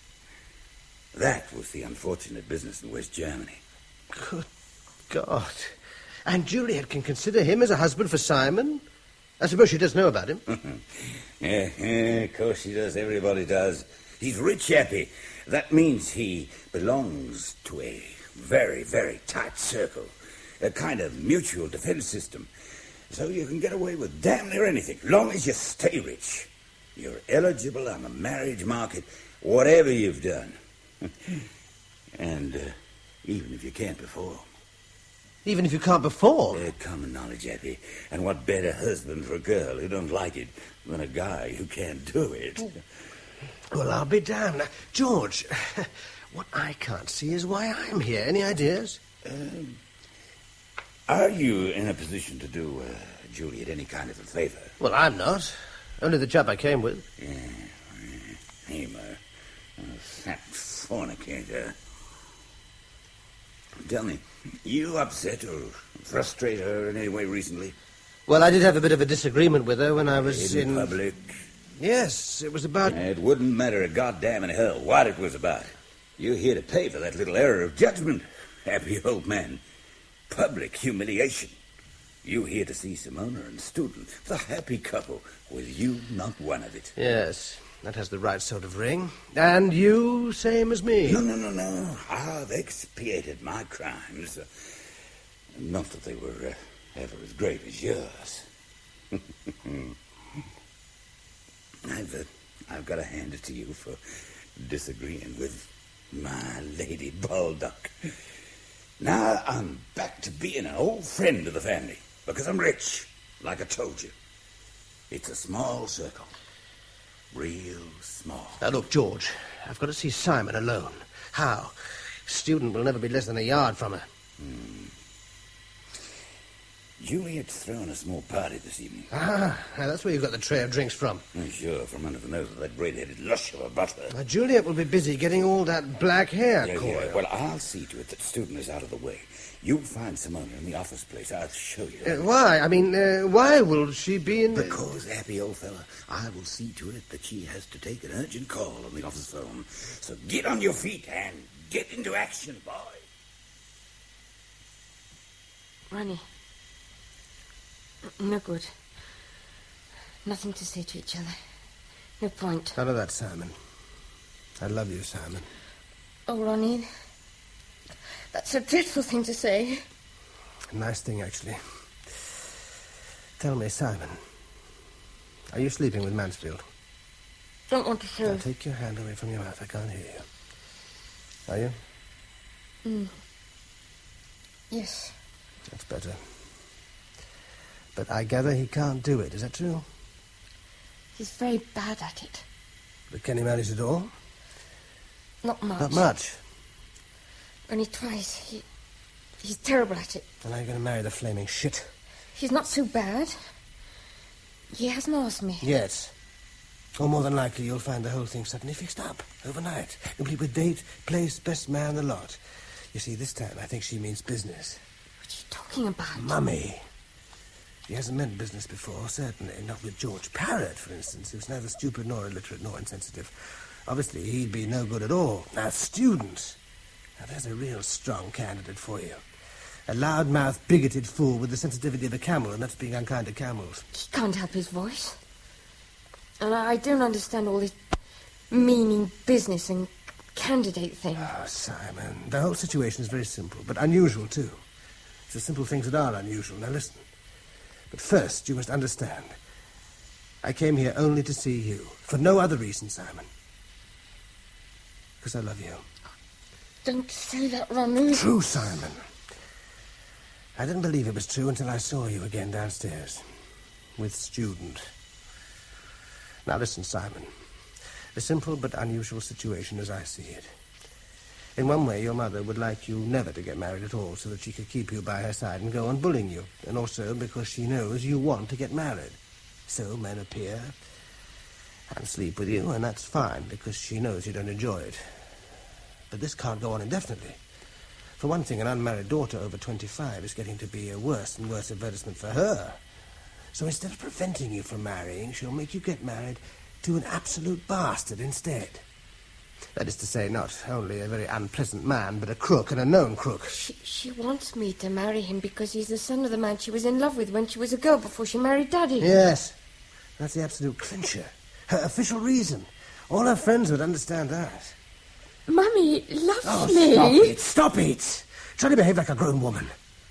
That was the unfortunate business in West Germany. Good God. And Juliet can consider him as a husband for Simon? I suppose she does know about him. yeah, yeah, of course she does. Everybody does. He's rich, Happy. That means he belongs to a very, very tight circle. A kind of mutual defense system. So you can get away with damn near anything, long as you stay rich. You're eligible on the marriage market, whatever you've done. And uh, even if you can't perform. Even if you can't perform? Uh, common knowledge, Happy. And what better husband for a girl who don't like it than a guy who can't do it? Well, I'll be damned. Now, George, what I can't see is why I'm here. Any ideas? Um, are you in a position to do uh, Juliet any kind of a favor? Well, I'm not. Only the chap I came with. Yeah, yeah. Hamer. Oh, that fornicator. Tell me, you upset or frustrate her in any way recently? Well, I did have a bit of a disagreement with her when I was in... In public? Yes, it was about... It wouldn't matter a goddamn in hell what it was about. You're here to pay for that little error of judgment, Happy old man. Public humiliation. You here to see Simona and Student, the happy couple, with you not one of it. Yes, that has the right sort of ring. And you, same as me. No, no, no, no. I've expiated my crimes. Uh, not that they were uh, ever as great as yours. I've, uh, I've got to hand it to you for disagreeing with my Lady Baldock. Now I'm back to being an old friend of the family, because I'm rich, like I told you. It's a small circle. Real small. Now, look, George, I've got to see Simon alone. How? Student will never be less than a yard from her. Hmm. Juliet's throwing a small party this evening. Ah, now that's where you got the tray of drinks from. Oh, sure, from under the nose of that great-headed lush of a butler. Now, Juliet will be busy getting all that black hair yeah, coiled. Yeah. Well, I'll see to it that Student is out of the way. You find Simona in the office place. I'll show you. Uh, why? I mean, uh, why will she be in... Because, happy old fella, I will see to it that she has to take an urgent call on the office phone. So get on your feet and get into action, boy. Ronnie. No good. Nothing to say to each other. No point. None of that, Simon. I love you, Simon. Oh, Ronnie. That's a dreadful thing to say. A nice thing, actually. Tell me, Simon, are you sleeping with Mansfield? Don't want to show. Now, take your hand away from your mouth. I can't hear you. Are you? Mm. Yes. That's better. But I gather he can't do it. Is that true? He's very bad at it. But can he manage it all? Not much. Not much? Only twice. He, he's terrible at it. And are you going to marry the flaming shit? He's not so bad. He hasn't asked me. Yes. Or more than likely you'll find the whole thing suddenly fixed up, overnight. Complete with date, place, best man in the lot. You see, this time I think she means business. What are you talking about? Mummy. He hasn't meant business before, certainly. Not with George Parrott, for instance, who's neither stupid nor illiterate nor insensitive. Obviously, he'd be no good at all. Now, students. Now, there's a real strong candidate for you. A loud-mouthed, bigoted fool with the sensitivity of a camel, and that's being unkind to camels. He can't help his voice. And I don't understand all this meaning business and candidate thing. Oh, Simon, the whole situation is very simple, but unusual, too. It's the simple things that are unusual. Now, listen. But first, you must understand. I came here only to see you. For no other reason, Simon. Because I love you. Don't say that, Ronnie. True, Simon. I didn't believe it was true until I saw you again downstairs. With Student. Now, listen, Simon. A simple but unusual situation as I see it. In one way, your mother would like you never to get married at all so that she could keep you by her side and go on bullying you. And also because she knows you want to get married. So men appear and sleep with you, and that's fine because she knows you don't enjoy it. But this can't go on indefinitely. For one thing, an unmarried daughter over twenty-five is getting to be a worse and worse advertisement for her. So instead of preventing you from marrying, she'll make you get married to an absolute bastard instead. That is to say, not only a very unpleasant man, but a crook and a known crook. She, she wants me to marry him because he's the son of the man she was in love with when she was a girl before she married Daddy. Yes. That's the absolute clincher. Her official reason. All her friends would understand that. Mummy loves oh, me. Stop it. Stop it. Try to behave like a grown woman.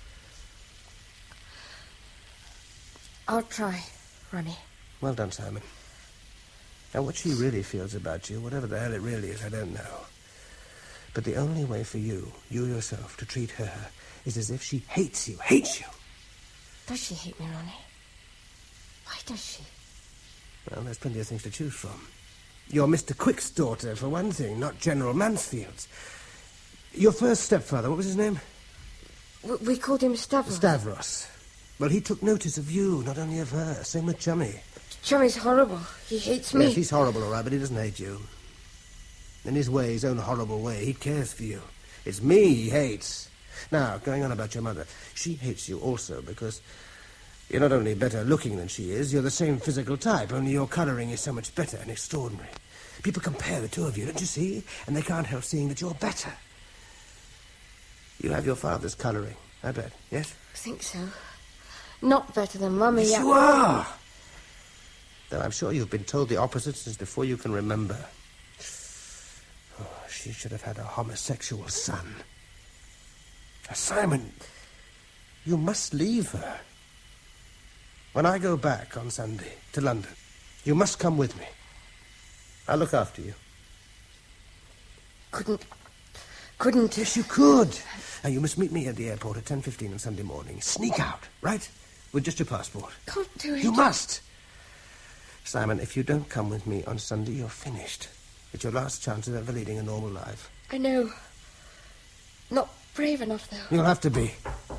I'll try, Ronnie. Well done, Simon. Now, what she really feels about you, whatever the hell it really is, I don't know. But the only way for you, you yourself, to treat her is as if she hates you, hates you. Does she hate me, Ronnie? Why does she? Well, there's plenty of things to choose from. You're Mister Quick's daughter, for one thing, not General Mansfield's. Your first stepfather, what was his name? We, we called him Stavros. Stavros. Well, he took notice of you, not only of her. Same with Chummy. Chummy's horrible. He hates me. Yes, he's horrible, all right, but he doesn't hate you. In his way, his own horrible way, he cares for you. It's me he hates. Now, going on about your mother, she hates you also because you're not only better looking than she is, you're the same physical type, only your colouring is so much better and extraordinary. People compare the two of you, don't you see? And they can't help seeing that you're better. You have your father's colouring, I bet, yes? I think so. Not better than Mummy. Yes, you are! Though I'm sure you've been told the opposite since before you can remember. Oh, she should have had a homosexual son. Now, Simon, you must leave her. When I go back on Sunday to London, you must come with me. I'll look after you. Couldn't... Couldn't... Yes, you could. Now, you must meet me at the airport at ten fifteen on Sunday morning. Sneak out, right? With just your passport. Can't do it. You must. Simon, if you don't come with me on Sunday, you're finished. It's your last chance of ever leading a normal life. I know. Not brave enough, though. You'll have to be.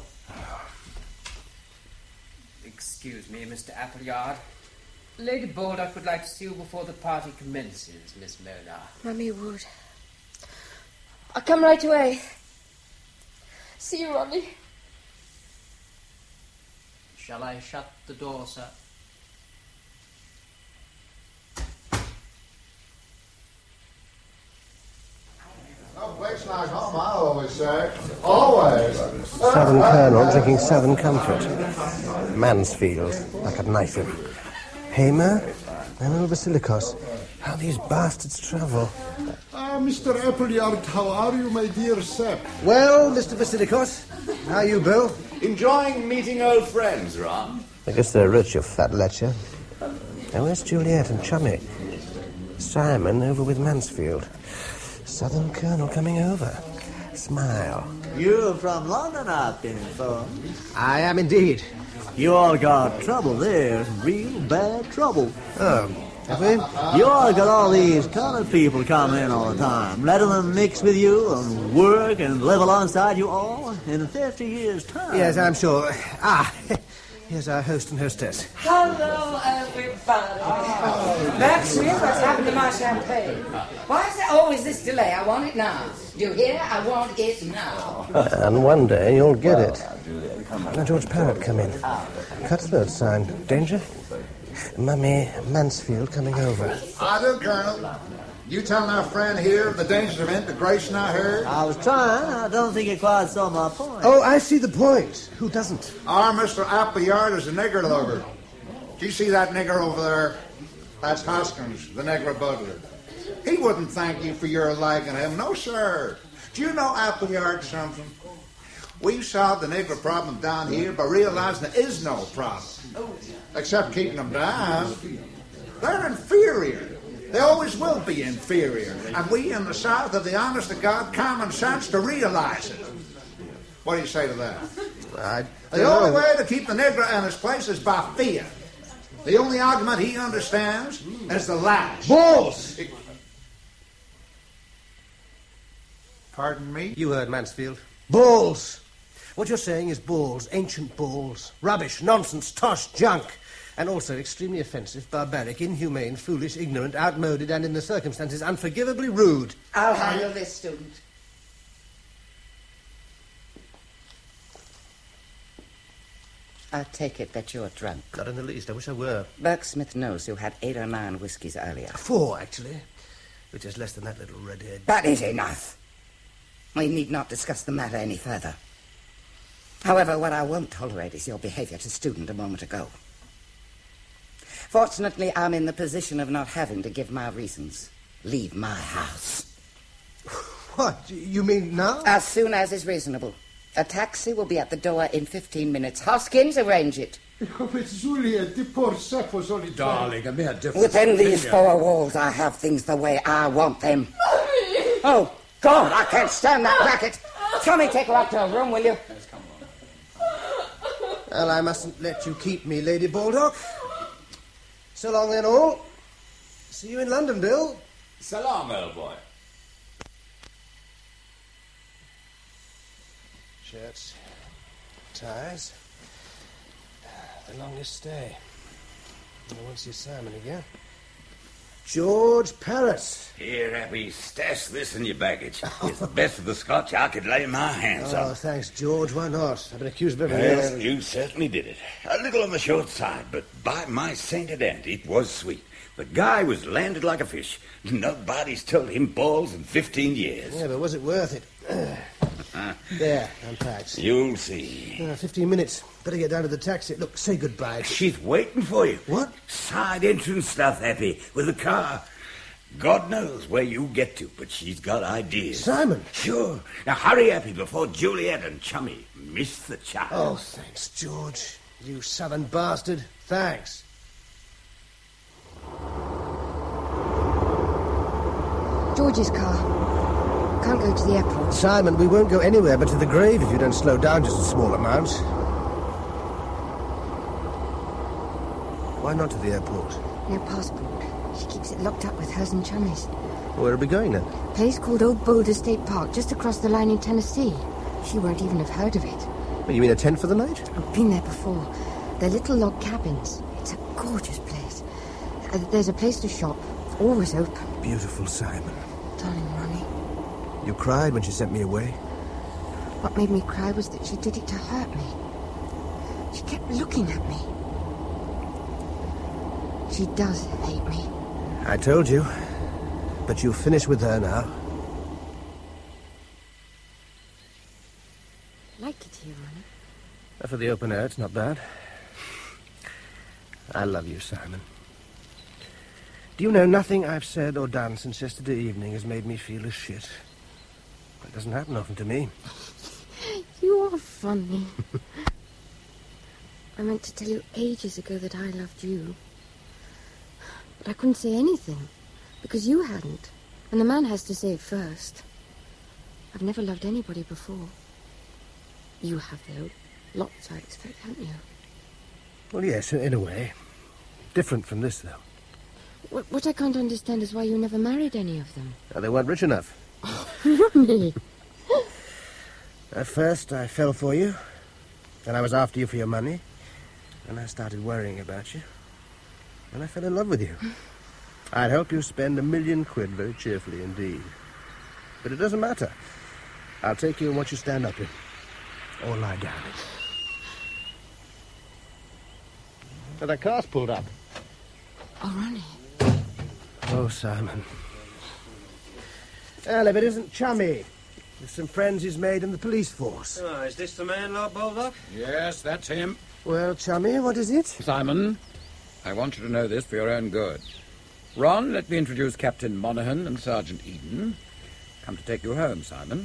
Excuse me, Mister Appleyard. Lady Baldock would like to see you before the party commences, Miss Mona. Mummy would. I'll come right away. See you, Ronnie. Shall I shut the door, sir? No place like home, I always say. Always. Southern Colonel drinking Southern Comfort. Mansfield, I could knife him. Hamer and old Basilikos. How these bastards travel. Ah, Mister Appleyard, how are you, my dear Sepp? Well, Mister Basilikos, how are you, Bill? Enjoying meeting old friends, Ron. I guess they're rich, you fat lecher. Now, where's Juliet and Chummy? Simon over with Mansfield. Southern Colonel coming over. Smile. You're from London, I've been informed. I am indeed. You all got trouble there, real bad trouble. Oh, have we? You all got all these colored people coming in all the time, letting them mix with you and work and live alongside you all in fifty years' time. Yes, I'm sure. Ah, here's our host and hostess. Hello, everybody. Oh. Matt Smith, what's happened to my champagne? Why is there always this delay? I want it now. Do you hear? I want it now. And one day you'll get it. Now, George Parrott, come in. Cuthbert sign. Danger? Mummy Mansfield coming over. I do, Colonel. You telling our friend here of the dangers of integration, I heard? I was trying. I don't think you quite saw my point. Oh, I see the point. Who doesn't? Our Mister Appleyard is a nigger lover. Do you see that nigger over there? That's Hoskins, the nigger butler. He wouldn't thank you for your liking him. No, sir. Do you know Appleyard something? We solved the nigger problem down here by realizing there is no problem. Except keeping them down. They're inferior. They always will be inferior. And we in the South have the honest-to-God common sense to realize it. What do you say to that? I the only way to keep the nigger in his place is by fear. The only argument he understands is the lash. Balls! It... Pardon me? You heard Mansfield. Balls! What you're saying is balls, ancient balls. Rubbish, nonsense, tosh, junk. And also extremely offensive, barbaric, inhumane, foolish, ignorant, outmoded, and in the circumstances unforgivably rude. I'll handle this, student. I take it that you're drunk. Not in the least. I wish I were. Bergsmith knows you had eight or nine whiskies earlier. Four, actually. Which is less than that little redhead. That is enough. We need not discuss the matter any further. However, what I won't tolerate is your behavior to student a moment ago. Fortunately, I'm in the position of not having to give my reasons. Leave my house. What? You mean now? As soon as is reasonable. A taxi will be at the door in fifteen minutes. Hoskins, arrange it. Darling, a mere difference. Within these four walls, I have things the way I want them. Oh, God, I can't stand that racket. Tommy, take her up to her room, will you? Yes, come on. Well, I mustn't let you keep me, Lady Baldock. So long then, all. See you in London, Bill. So long, old boy. Shirts, ties. The longest stay. I won't see Simon again. George Parrott. Here, Happy, stash this in your baggage. It's the best of the Scotch I could lay my hands Oh, on. thanks, George. Why not? I've been accused of everything else. Well, you certainly did it. A little on the short side, but by my sainted aunt, it was sweet. The guy was landed like a fish. Nobody's told him balls in fifteen years. Yeah, but was it worth it? There, unpacked. You'll see. Uh, Fifteen minutes. Better get down to the taxi. Look, say goodbye. She's waiting for you. What? Side entrance stuff, Happy, with a car. God knows where you get to, but she's got ideas. Simon? Sure. Now hurry, Happy, before Juliet and Chummy miss the child. Oh, thanks, George. You southern bastard. Thanks. George's car. Can't go to the airport. Simon, we won't go anywhere but to the grave if you don't slow down just a small amount. Why not to the airport? No passport. She keeps it locked up with hers and Chummy's. Where are we going then? A place called Old Boulder State Park, just across the line in Tennessee. She won't even have heard of it. Well, you mean a tent for the night? I've been there before. They're little log cabins. It's a gorgeous place. Uh, there's a place to shop. Always open. Beautiful, Simon. Darling Ronnie. You cried when she sent me away? What made me cry was that she did it to hurt me. She kept looking at me. She does hate me. I told you. But you've finished with her now. Like it here, Ronnie. For the open air, it's not bad. I love you, Simon. Do you know, nothing I've said or done since yesterday evening has made me feel as shit. It doesn't happen often to me. You are funny. I meant to tell you ages ago that I loved you. But I couldn't say anything, because you hadn't. And the man has to say it first. I've never loved anybody before. You have, though. Lots, I expect, haven't you? Well, yes, in a way. Different from this, though. What, what I can't understand is why you never married any of them. Oh, they weren't rich enough. Ronnie! At first, I fell for you. Then I was after you for your money. Then I started worrying about you. And I fell in love with you. I'd help you spend a million quid very cheerfully indeed. But it doesn't matter. I'll take you in what you stand up in. Or lie down in. But that car's pulled up. Oh, Ronnie. Oh, Simon. Well, if it isn't Chummy, with some friends he's made in the police force. Oh, is this the man, Lord Baldock? Yes, that's him. Well, Chummy, what is it? Simon, I want you to know this for your own good. Ron, let me introduce Captain Monaghan and Sergeant Eden. Come to take you home, Simon.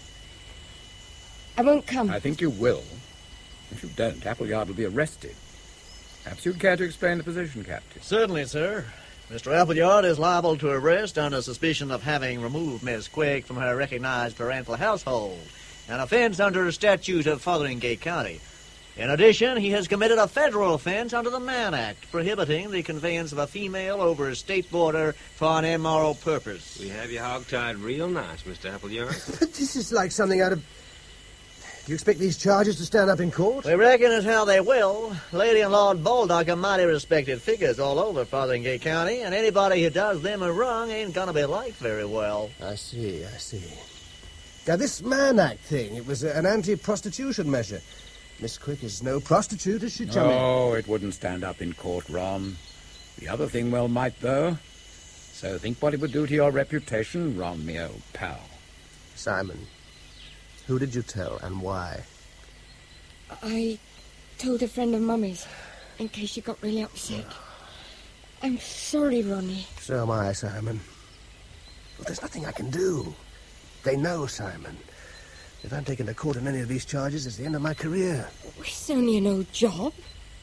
I won't come. I think you will. If you don't, Appleyard will be arrested. Perhaps you'd care to explain the position, Captain. Certainly, sir. Mister Appleyard is liable to arrest under suspicion of having removed Miss Quigg from her recognized parental household, an offense under a statute of Fotheringay County. In addition, he has committed a federal offense under the Mann Act, prohibiting the conveyance of a female over a state border for an immoral purpose. We have you hog-tied real nice, Mister Appleyard. This is like something out of... Do you expect these charges to stand up in court? We reckon as how they will. Lady and Lord Baldock are mighty respected figures all over Fotheringay County, and anybody who does them a wrong ain't gonna be liked very well. I see, I see. Now, this Mann Act thing, it was an anti-prostitution measure. Miss Quick is no prostitute, is she, Chummy? Oh, it wouldn't stand up in court, Ron. The other thing well might, though. So think what it would do to your reputation, Ron, me old pal. Simon, who did you tell and why? I told a friend of Mummy's, in case she got really upset. I'm sorry, Ronnie. So am I, Simon. But there's nothing I can do. They know, Simon. If I'm taken to court on any of these charges, it's the end of my career. It's only an old job.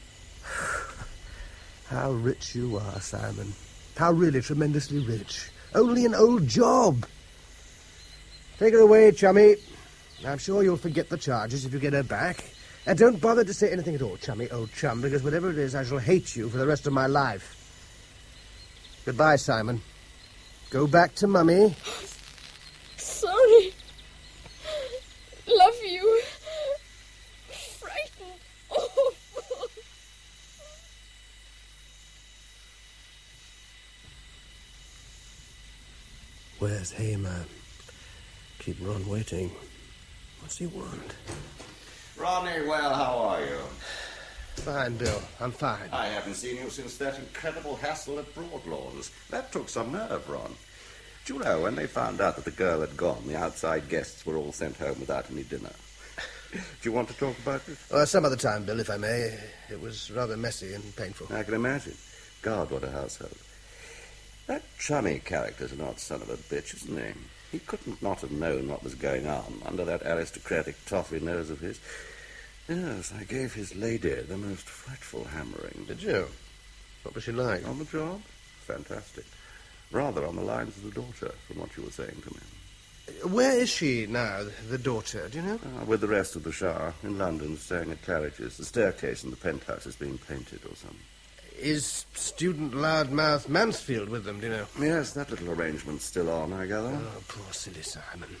How rich you are, Simon. How really tremendously rich. Only an old job. Take her away, Chummy. I'm sure you'll forget the charges if you get her back. And don't bother to say anything at all, Chummy, old chum, because whatever it is, I shall hate you for the rest of my life. Goodbye, Simon. Go back to Mummy. Sorry. Love you. Frightened. Awful. Where's Hamer? Keep Ron waiting. What's he want? Ronnie, well, how are you? Fine, Bill. I'm fine. I haven't seen you since that incredible hassle at Broadlawns. That took some nerve, Ron. Do you know, when they found out that the girl had gone, the outside guests were all sent home without any dinner. Do you want to talk about it? Well, some other time, Bill, if I may. It was rather messy and painful. I can imagine. God, what a household. That Chummy character's an odd son of a bitch, isn't he? He couldn't not have known what was going on under that aristocratic toffee nose of his. Yes, I gave his lady the most frightful hammering. Did you? What was she like? On the job? Fantastic. Rather on the lines of the daughter, from what you were saying to me. Where is she now, the daughter, do you know? Uh, with the rest of the Shah, in London, staying at Claridge's. The staircase in the penthouse is being painted or something. Is student loudmouth Mansfield with them, do you know? Yes, that little arrangement's still on, I gather. Oh, poor silly Simon.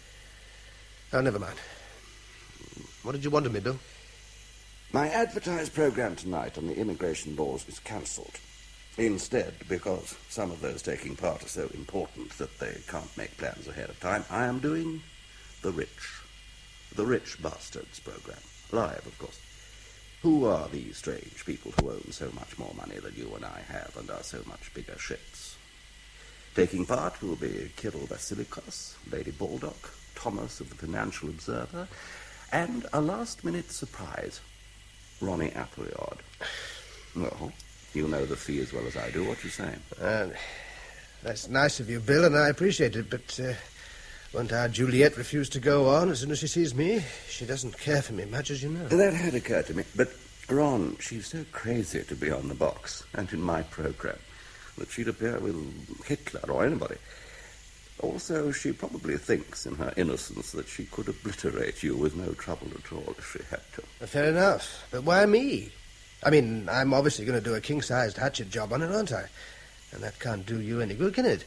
Oh, never mind. What did you want of me, Bill? My advertised programme tonight on the immigration laws is cancelled. Instead, because some of those taking part are so important that they can't make plans ahead of time, I am doing The Rich. The Rich Bastards programme. Live, of course. Who are these strange people who own so much more money than you and I have and are so much bigger shits? Taking part will be Kirill Vasilikos, Lady Baldock, Thomas of the Financial Observer, and a last-minute surprise, Ronnie Appleyard. Well, you know the fee as well as I do. What you saying? Uh, that's nice of you, Bill, and I appreciate it, but uh, won't our Juliet refuse to go on as soon as she sees me? She doesn't care for me much, as you know. That had occurred to me, but, Ron, she's so crazy to be on the box and in my programme that she'd appear with Hitler or anybody. Also, she probably thinks in her innocence that she could obliterate you with no trouble at all if she had to. Fair enough, but why me? I mean, I'm obviously going to do a king-sized hatchet job on it, aren't I? And that can't do you any good, can it?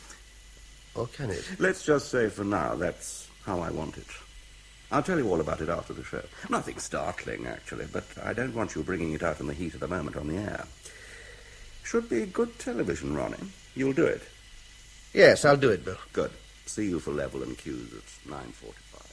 Or can it? Let's just say for now that's how I want it. I'll tell you all about it after the show. Nothing startling, actually, but I don't want you bringing it out in the heat of the moment on the air. Should be good television, Ronnie. You'll do it. Yes, I'll do it, Bill. Good. See you for Level and Cues at nine forty-five.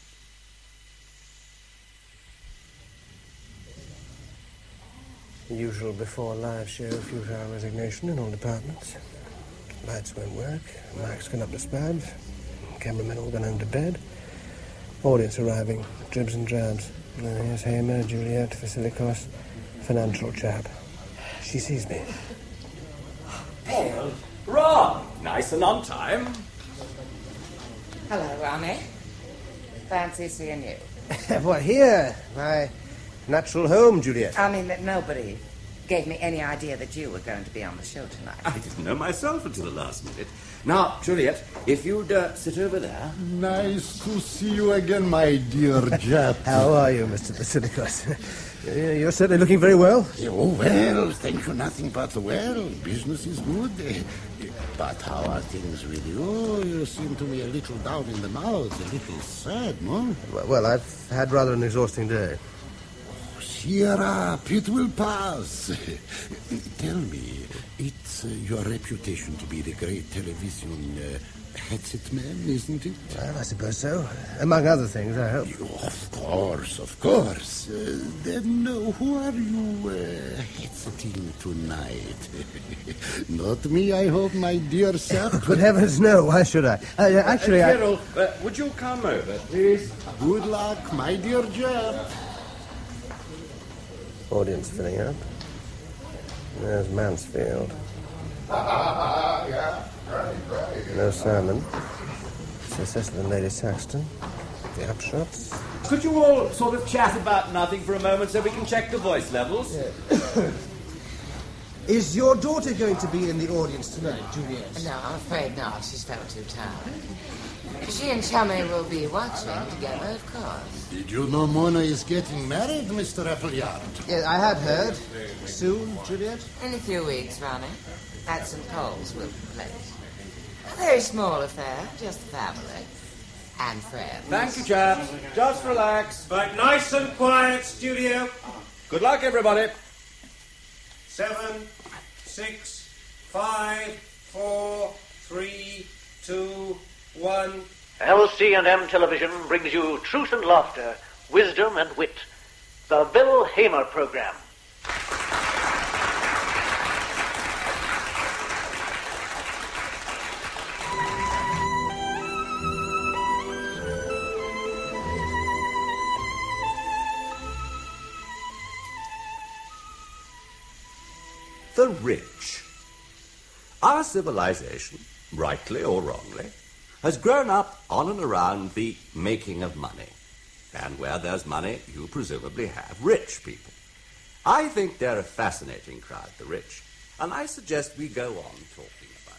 The usual before live show, futile resignation in all departments. Lights won't work, mics cannot be spared. cameramen all gone home to bed. Audience arriving, dribs and drabs. Uh, here's Hamer, Juliet, Vasilikos, financial chap. She sees me. Oh, Ron, nice and on time. Hello, Ronnie. Fancy seeing you. What, here? My natural home, Juliet. I mean that nobody gave me any idea that you were going to be on the show tonight. I didn't know myself until the last minute. Now, Juliet, if you'd uh, sit over there. Nice to see you again, my dear Jap. How are you, Mister Vasilikos? You're certainly looking very well. Oh, well, thank you, nothing but well. Business is good. But how are things with you? You seem to be a little down in the mouth, a little sad, no? Well, I've had rather an exhausting day. Cheer up, it will pass. Tell me, it's uh, your reputation to be the great television uh, headset man, isn't it? Well, I suppose so. Among other things, I hope. You, of course, of course. Uh, then uh, who are you uh, headsetting tonight? Not me, I hope, my dear sir. Good heavens, no. Why should I? Uh, actually, uh, I... Carol, uh, would you come over, please? Good luck, my dear Jap. Audience filling up. There's Mansfield. yeah, right, right. No Simon. Sir Cecil and Lady Saxton. The upshots. Could you all sort of chat about nothing for a moment so we can check the voice levels? Yeah. Is your daughter going to be in the audience tonight, Juliet? No, I'm afraid not. She's felt too tired. She and Chummy will be watching together, of course. Did you know Mona is getting married, Mister Appleyard? Yeah, I had heard. Soon, Juliet? In a few weeks, Ronnie. At Saint Paul's, Wilton Place. A very small affair, just family. And friends. Thank you, chaps. Just relax. But nice and quiet, studio. Good luck, everybody. Seven, six, five, four, three, two, one. L C and M Television brings you Truth and Laughter, Wisdom and Wit. The Bill Hamer Program. The rich. Our civilization, rightly or wrongly, has grown up on and around the making of money. And where there's money, you presumably have rich people. I think they're a fascinating crowd, the rich, and I suggest we go on talking about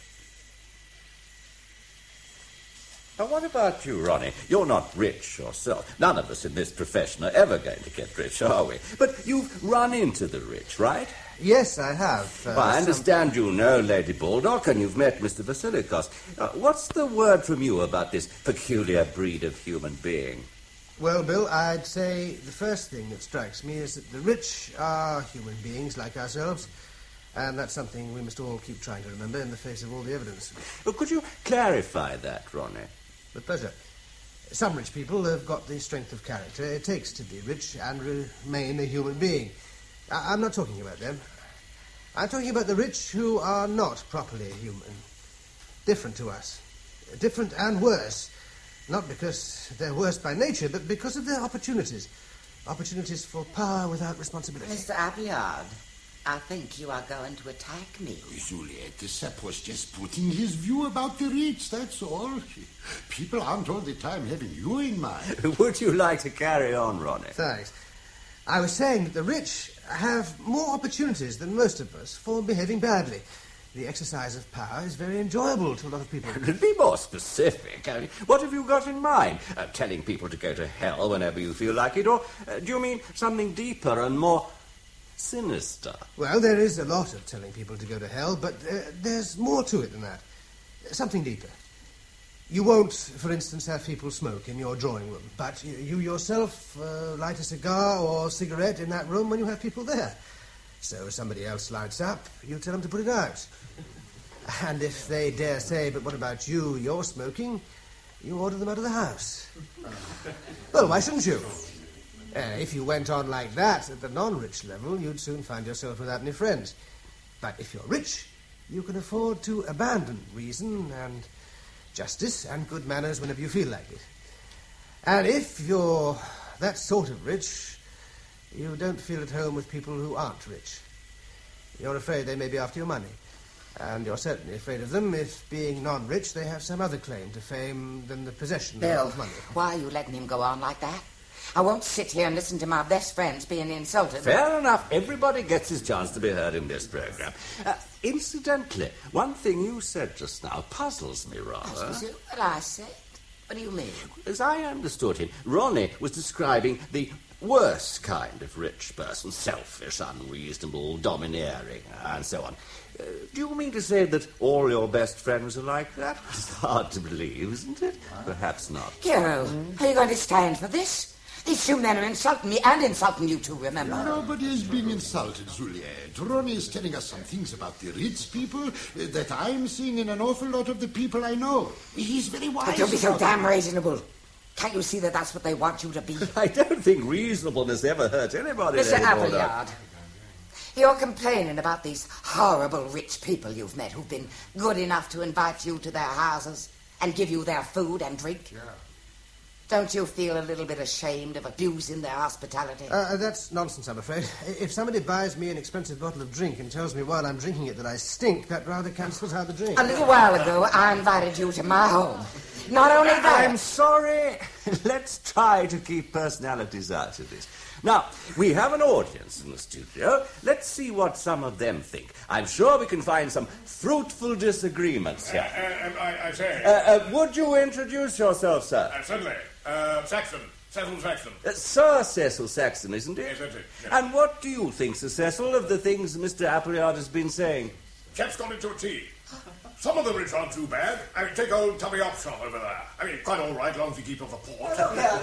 them. Now, what about you, Ronnie? You're not rich yourself. None of us in this profession are ever going to get rich, are we? But you've run into the rich, right? Yes, I have. Uh, well, I understand some... you know Lady Baldock, and you've met Mister Vasilikos. Uh, what's the word from you about this peculiar breed of human being? Well, Bill, I'd say the first thing that strikes me is that the rich are human beings like ourselves, and that's something we must all keep trying to remember in the face of all the evidence. Well, could you clarify that, Ronnie? With pleasure. Some rich people have got the strength of character it takes to be rich and remain a human being. I- I'm not talking about them. I'm talking about the rich who are not properly human. Different to us. Different and worse. Not because they're worse by nature, but because of their opportunities. Opportunities for power without responsibility. Mister Appleyard, I think you are going to attack me. Juliet, the sap was just putting his view about the rich, that's all. People aren't all the time having you in mind. Would you like to carry on, Ronnie? Thanks. I was saying that the rich have more opportunities than most of us for behaving badly. The exercise of power is very enjoyable to a lot of people. Be more specific. I mean, what have you got in mind? Uh, telling people to go to hell whenever you feel like it? Or uh, do you mean something deeper and more sinister? Well, there is a lot of telling people to go to hell, but uh, there's more to it than that. Something deeper. You won't, for instance, have people smoke in your drawing room, but you, you yourself uh, light a cigar or cigarette in that room when you have people there. So if somebody else lights up, you tell them to put it out. And if they dare say, but what about you, you're smoking, you order them out of the house. Well, why shouldn't you? Uh, if you went on like that at the non-rich level, you'd soon find yourself without any friends. But if you're rich, you can afford to abandon reason and justice and good manners whenever you feel like it. And if you're that sort of rich, you don't feel at home with people who aren't rich. You're afraid they may be after your money. And you're certainly afraid of them if, being non-rich, they have some other claim to fame than the possession Bill, of money. why are you letting him go on like that? I won't sit here and listen to my best friends being insulted. Fair enough. Everybody gets his chance to be heard in this program. Uh, incidentally, one thing you said just now puzzles me rather. Is it what I said? What do you mean? As I understood him, Ronnie was describing the worst kind of rich person, selfish, unreasonable, domineering, and so on. Uh, do you mean to say that all your best friends are like that? It's hard to believe, isn't it? Perhaps not. Hero, are you going to stand for this? These two men are insulting me and insulting you too, remember? Nobody is being insulted, Juliet. Ronnie is telling us some things about the rich people uh, that I'm seeing in an awful lot of the people I know. He's very wise. But don't be so about damn it. reasonable. Can't you see that that's what they want you to be? I don't think reasonableness ever hurt anybody. Mister anymore, Appleyard, you're complaining about these horrible rich people you've met who've been good enough to invite you to their houses and give you their food and drink. Yeah. Don't you feel a little bit ashamed of abusing their hospitality? Uh, that's nonsense, I'm afraid. If somebody buys me an expensive bottle of drink and tells me while I'm drinking it that I stink, that rather cancels out the drink. A little while ago, I invited you to my home. Not only that... I'm sorry. Let's try to keep personalities out of this. Now, we have an audience in the studio. Let's see what some of them think. I'm sure we can find some fruitful disagreements here. Uh, uh, I, I say... Uh, uh, would you introduce yourself, sir? Uh, certainly. Uh, Saxon. Cecil Saxon. Uh, Sir Cecil Saxon, isn't it? Yes, that's it. Yes. And what do you think, Sir Cecil, of the things Mister Appleyard has been saying? Chap's gone into a tea. Some of the rich aren't too bad. I mean, take old Tubby Opsham over there. I mean, quite all right, as long as you keep off the port.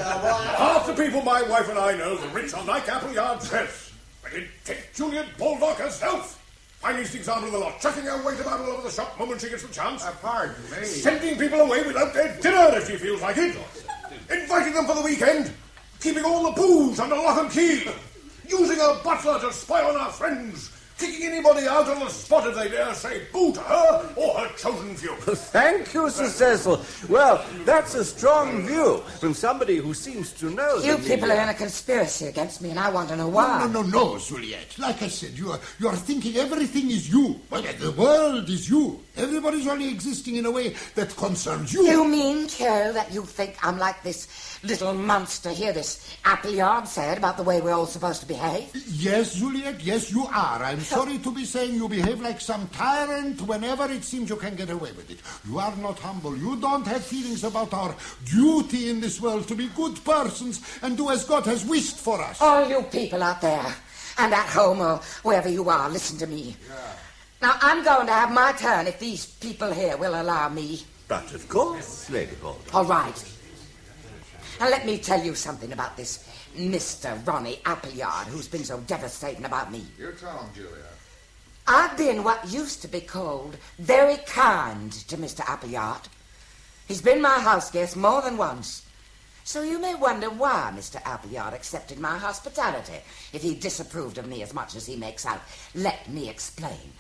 Half the people my wife and I know, the rich are like Appleyard says. But it take Juliet Baldock herself. Finest example of the lot, chucking her weight about all over the shop the moment she gets the chance. Uh, pardon me. Sending people away without their dinner if she feels like it. Inviting them for the weekend. Keeping all the booze under lock and key. Using a butler to spy on our friends. Kicking anybody out on the spot if they dare say boo to her or her chosen few. Thank you, Sir Cecil. Well, that's a strong view from somebody who seems to know... You the people media. are in a conspiracy against me, and I want to know why. No, no, no, no, Juliet. Like I said, you are, you are thinking everything is you. Well, the world is you. Everybody's only existing in a way that concerns you. You mean, Carol, that you think I'm like this little monster here, this Appleyard said about the way we're all supposed to behave? Yes, Juliet, yes, you are. I'm sorry to be saying you behave like some tyrant whenever it seems you can get away with it. You are not humble. You don't have feelings about our duty in this world to be good persons and do as God has wished for us. All you people out there and at home or wherever you are, listen to me. Yeah. Now, I'm going to have my turn if these people here will allow me. But of course, Lady Baldock. All right. Now, let me tell you something about this Mister Ronnie Appleyard, who's been so devastating about me. You tell him, Julia. I've been what used to be called very kind to Mister Appleyard. He's been my house guest more than once. So you may wonder why Mister Appleyard accepted my hospitality if he disapproved of me as much as he makes out. Let me explain.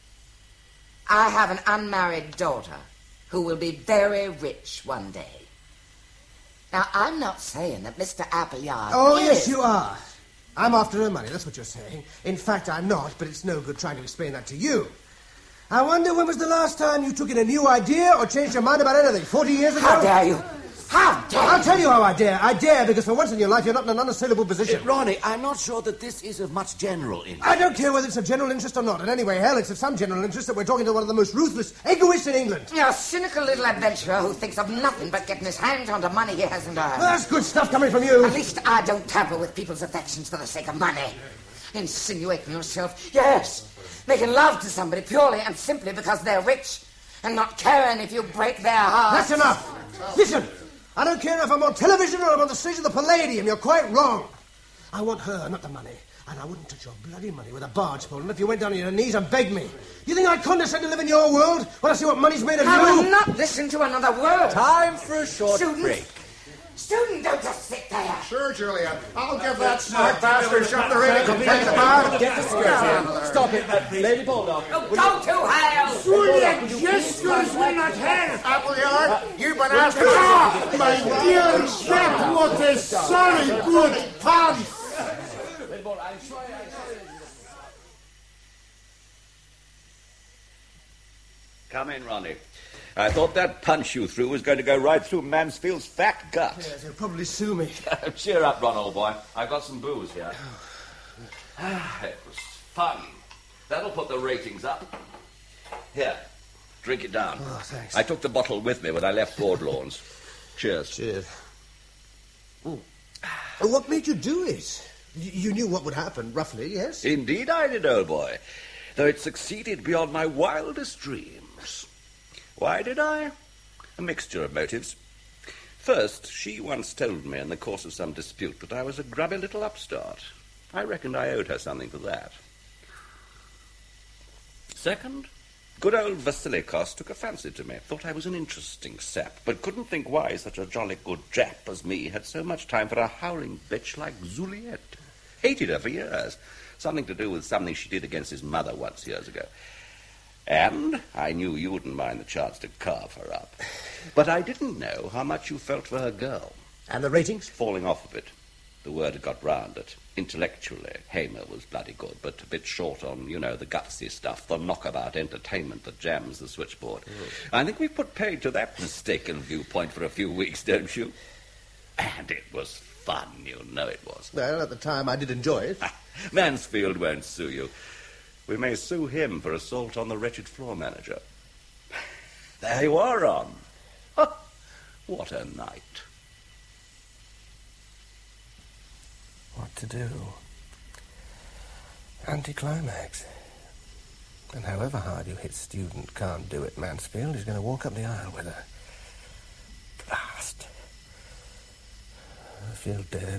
I have an unmarried daughter who will be very rich one day. Now, I'm not saying that Mister Appleyard Oh, is... yes, you are. I'm after her money, that's what you're saying. In fact, I'm not, but it's no good trying to explain that to you. I wonder when was the last time you took in a new idea or changed your mind about anything? Forty years ago? How dare you? How dare you? I'll tell you how I dare. I dare because for once in your life you're not in an unassailable position. Uh, Ronnie, I'm not sure that this is of much general interest. I don't care whether it's of general interest or not. And anyway, hell, it's of some general interest that we're talking to one of the most ruthless egoists in England. You're a cynical little adventurer who thinks of nothing but getting his hands onto money he hasn't earned. Well, that's good stuff coming from you. At least I don't tamper with people's affections for the sake of money. Insinuating yourself, yes, making love to somebody purely and simply because they're rich and not caring if you break their hearts. That's enough. Listen, I don't care if I'm on television or I'm on the stage of the Palladium. You're quite wrong. I want her, not the money. And I wouldn't touch your bloody money with a barge pole if you went down on your knees and begged me. You think I'd condescend to live in your world when I see what money's made of I you? will not listen to another word. Time for a short Students, break. Student, don't just sit there. Sure, Juliet. I'll give that smart bastard something to really complain about. Get the skirt here. Stop it, uh, Lady Bulldog. Oh, go to hell. Juliet, gestures will not help. Appleyard, you've been asking... Ah, my dear chap, what a sorry good pun. Come in, Ronnie. I thought that punch you threw was going to go right through Mansfield's fat gut. Yes, he'll probably sue me. Cheer up, Ron, old boy. I've got some booze here. It was fun. That'll put the ratings up. Here, drink it down. Oh, thanks. I took the bottle with me when I left Broadlawns. Cheers. Cheers. Mm. Oh, what made you do it? Y- you knew what would happen, roughly, yes? Indeed I did, old boy. Though it succeeded beyond my wildest dreams. Why did I? A mixture of motives. First, she once told me in the course of some dispute that I was a grubby little upstart. I reckoned I owed her something for that. Second, good old Vasilikos took a fancy to me, thought I was an interesting sap, but couldn't think why such a jolly good Jap as me had so much time for a howling bitch like Juliet. Hated her for years. Something to do with something she did against his mother once years ago. And I knew you wouldn't mind the chance to carve her up. But I didn't know how much you felt for her girl. And the ratings? Falling off a bit. The word had got round that intellectually Hamer was bloody good, but a bit short on, you know, the gutsy stuff, the knockabout entertainment that jams the switchboard. Mm. I think we've put paid to that mistaken viewpoint for a few weeks, don't you? And it was fun, you know it was. Well, at the time I did enjoy it. Mansfield won't sue you. We may sue him for assault on the wretched floor manager. There you are, Ron. What a night. What to do? Anticlimax. And however hard you hit student can't do it, Mansfield is going to walk up the aisle with her. Blast. I feel dead.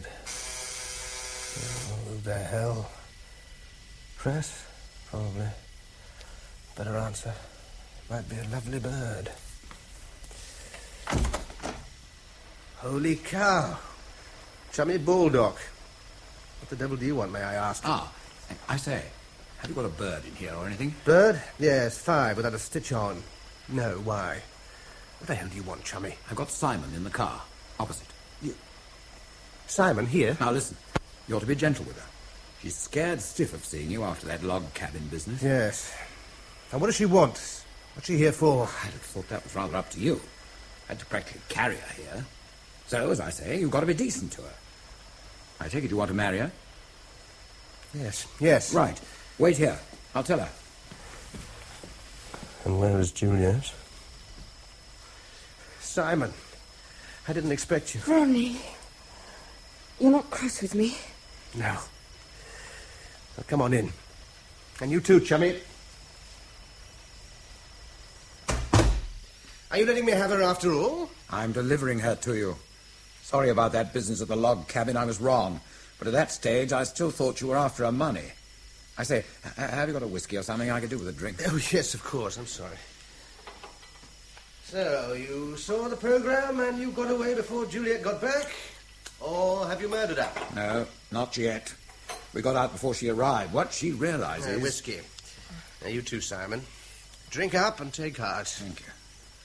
Oh, the hell. Press? Probably. Better answer. Might be a lovely bird. Holy cow. Chummy Bulldog. What the devil do you want, may I ask? Ah, I say, have you got a bird in here or anything? Bird? Yes, five, without a stitch on. No, why? What the hell do you want, Chummy? I've got Simon in the car, opposite. You... Simon, here? Now listen, you ought to be gentle with her. She's scared stiff of seeing you after that log cabin business. Yes. And what does she want? What's she here for? I'd have thought that was rather up to you. I had to practically carry her here. So, as I say, you've got to be decent to her. I take it you want to marry her? Yes, yes. Right. Wait here. I'll tell her. And where is Juliet? Simon, I didn't expect you. Ronnie, you're not cross with me? No. Well, come on in. And you too, Chummy. Are you letting me have her after all? I'm delivering her to you. Sorry about that business at the log cabin. I was wrong. But at that stage, I still thought you were after her money. I say, h- have you got a whiskey or something I could do with a drink? Oh, yes, of course. I'm sorry. So, you saw the program and you got away before Juliet got back? Or have you murdered her? No, not yet. We got out before she arrived. What she realizes... Uh, whiskey. Now, you too, Simon. Drink up and take heart. Thank you.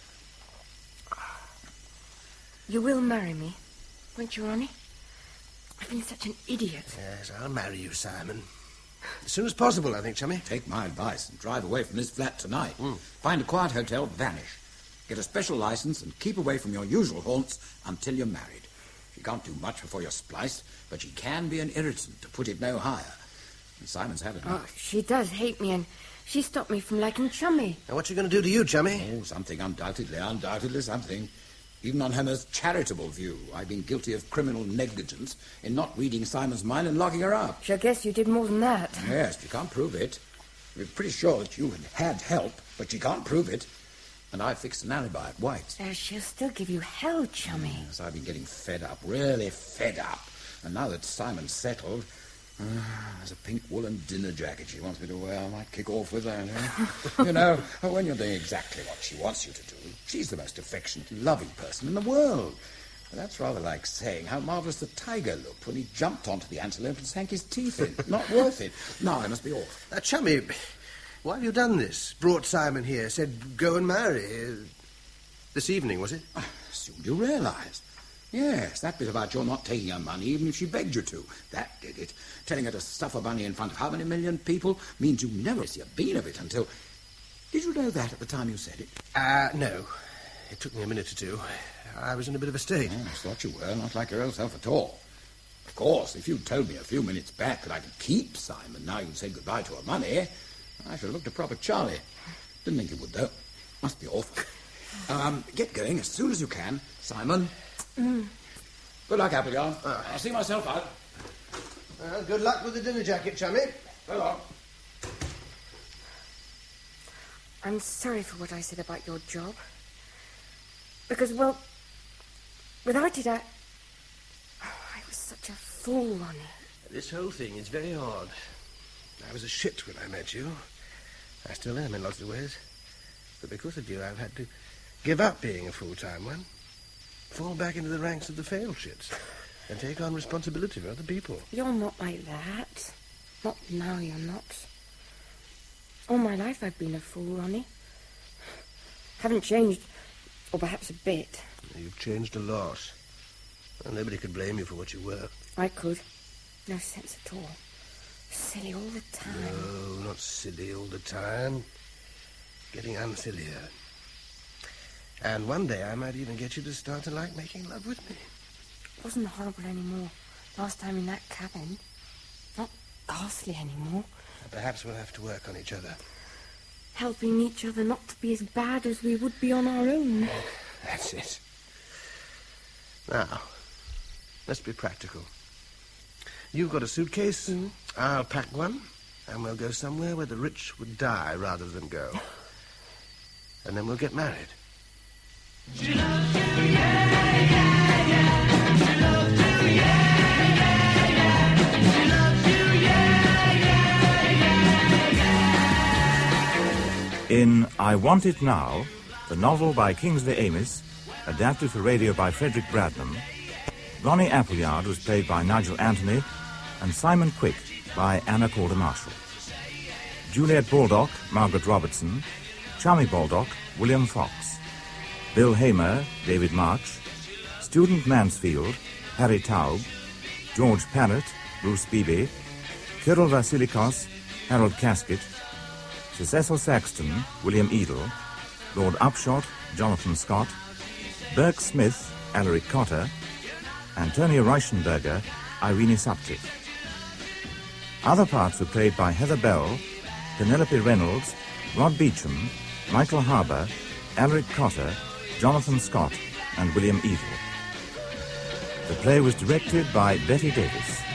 You will marry me, won't you, Ronnie? I've been such an idiot. Yes, I'll marry you, Simon. As soon as possible, I think, Chummy. Take my advice and drive away from this flat tonight. Mm. Find a quiet hotel, vanish. Get a special license and keep away from your usual haunts until you're married. She can't do much before you're spliced, but she can be an irritant, to put it no higher. And Simon's had enough. Oh, she does hate me, and she stopped me from liking Chummy. Now, what's she going to do to you, Chummy? Oh, something, undoubtedly, undoubtedly something. Even on her most charitable view, I've been guilty of criminal negligence in not reading Simon's mind and locking her up. I guess you did more than that. Yes, you can't prove it. We're pretty sure that you had help, but you can't prove it. And I fixed an alibi at White's. Uh, she'll still give you hell, Chummy. Yes, I've been getting fed up, really fed up. And now that Simon's settled, uh, there's a pink woolen dinner jacket she wants me to wear. I might kick off with that, eh? You know, when you're doing exactly what she wants you to do, she's the most affectionate, loving person in the world. That's rather like saying how marvellous the tiger looked when he jumped onto the antelope and sank his teeth in. Not worth it. Now I must be off. Uh, Chummy, why have you done this? Brought Simon here, said go and marry. Uh, this evening, was it? I assumed you realised. Yes, that bit about your not taking her money even if she begged you to. That did it. Telling her to stuff her money in front of how many million people means you never see a bean of it until... Did you know that at the time you said it? Uh, no. It took me a minute or two. I was in a bit of a state. Oh, I thought you were, not like your old self at all. Of course, if you'd told me a few minutes back that I could keep Simon now you'd said goodbye to her money, I should have looked a proper Charlie. Didn't think you would, though. Must be awful. Um, get going as soon as you can, Simon. Mm. Good luck, Appleyard. Uh, I'll see myself out. Well, good luck with the dinner jacket, Chummy. So long. I'm sorry for what I said about your job. Because, well, without it, I... Oh, I was such a fool, Ronnie. This whole thing is very odd. I was a shit when I met you. I still am in lots of ways. But because of you, I've had to give up being a full-time one, fall back into the ranks of the failed shits, and take on responsibility for other people. You're not like that. Not now, you're not. All my life I've been a fool, Ronnie. Haven't changed, or perhaps a bit. You've changed a lot. Well, nobody could blame you for what you were. I could. No sense at all. Silly all the time. No, not silly all the time. Getting unsillier. And one day I might even get you to start to like making love with me. It wasn't horrible anymore. Last time in that cabin. Not ghastly anymore. Perhaps we'll have to work on each other. Helping each other not to be as bad as we would be on our own. That's it. Now, let's be practical. You've got a suitcase. Mm. I'll pack one. And we'll go somewhere where the rich would die rather than go. And then we'll get married. She loves you, yeah, yeah, yeah. She loves you, yeah, yeah, yeah. She loves you, yeah, yeah, yeah, yeah. In I Want It Now, the novel by Kingsley Amis, adapted for radio by Frederick Bradnam, Ronnie Appleyard was played by Nigel Anthony and Simon Quick by Anna Calder Marshall. Juliet Baldock, Margaret Robertson, Chummy Baldock, William Fox. Bill Hamer, David March, Student Mansfield, Harry Taub, George Parrott, Bruce Beebe, Kirill Vasilikos, Harold Casket, Sir Cecil Saxton, William Edel, Lord Upshot, Jonathan Scott, Burke Smith, Alaric Cotter, Antonia Reichenberger, Irene Suptic. Other parts were played by Heather Bell, Penelope Reynolds, Rod Beecham, Michael Harbour, Alaric Cotter, Jonathan Scott, and William Edel. The play was directed by Betty Davis.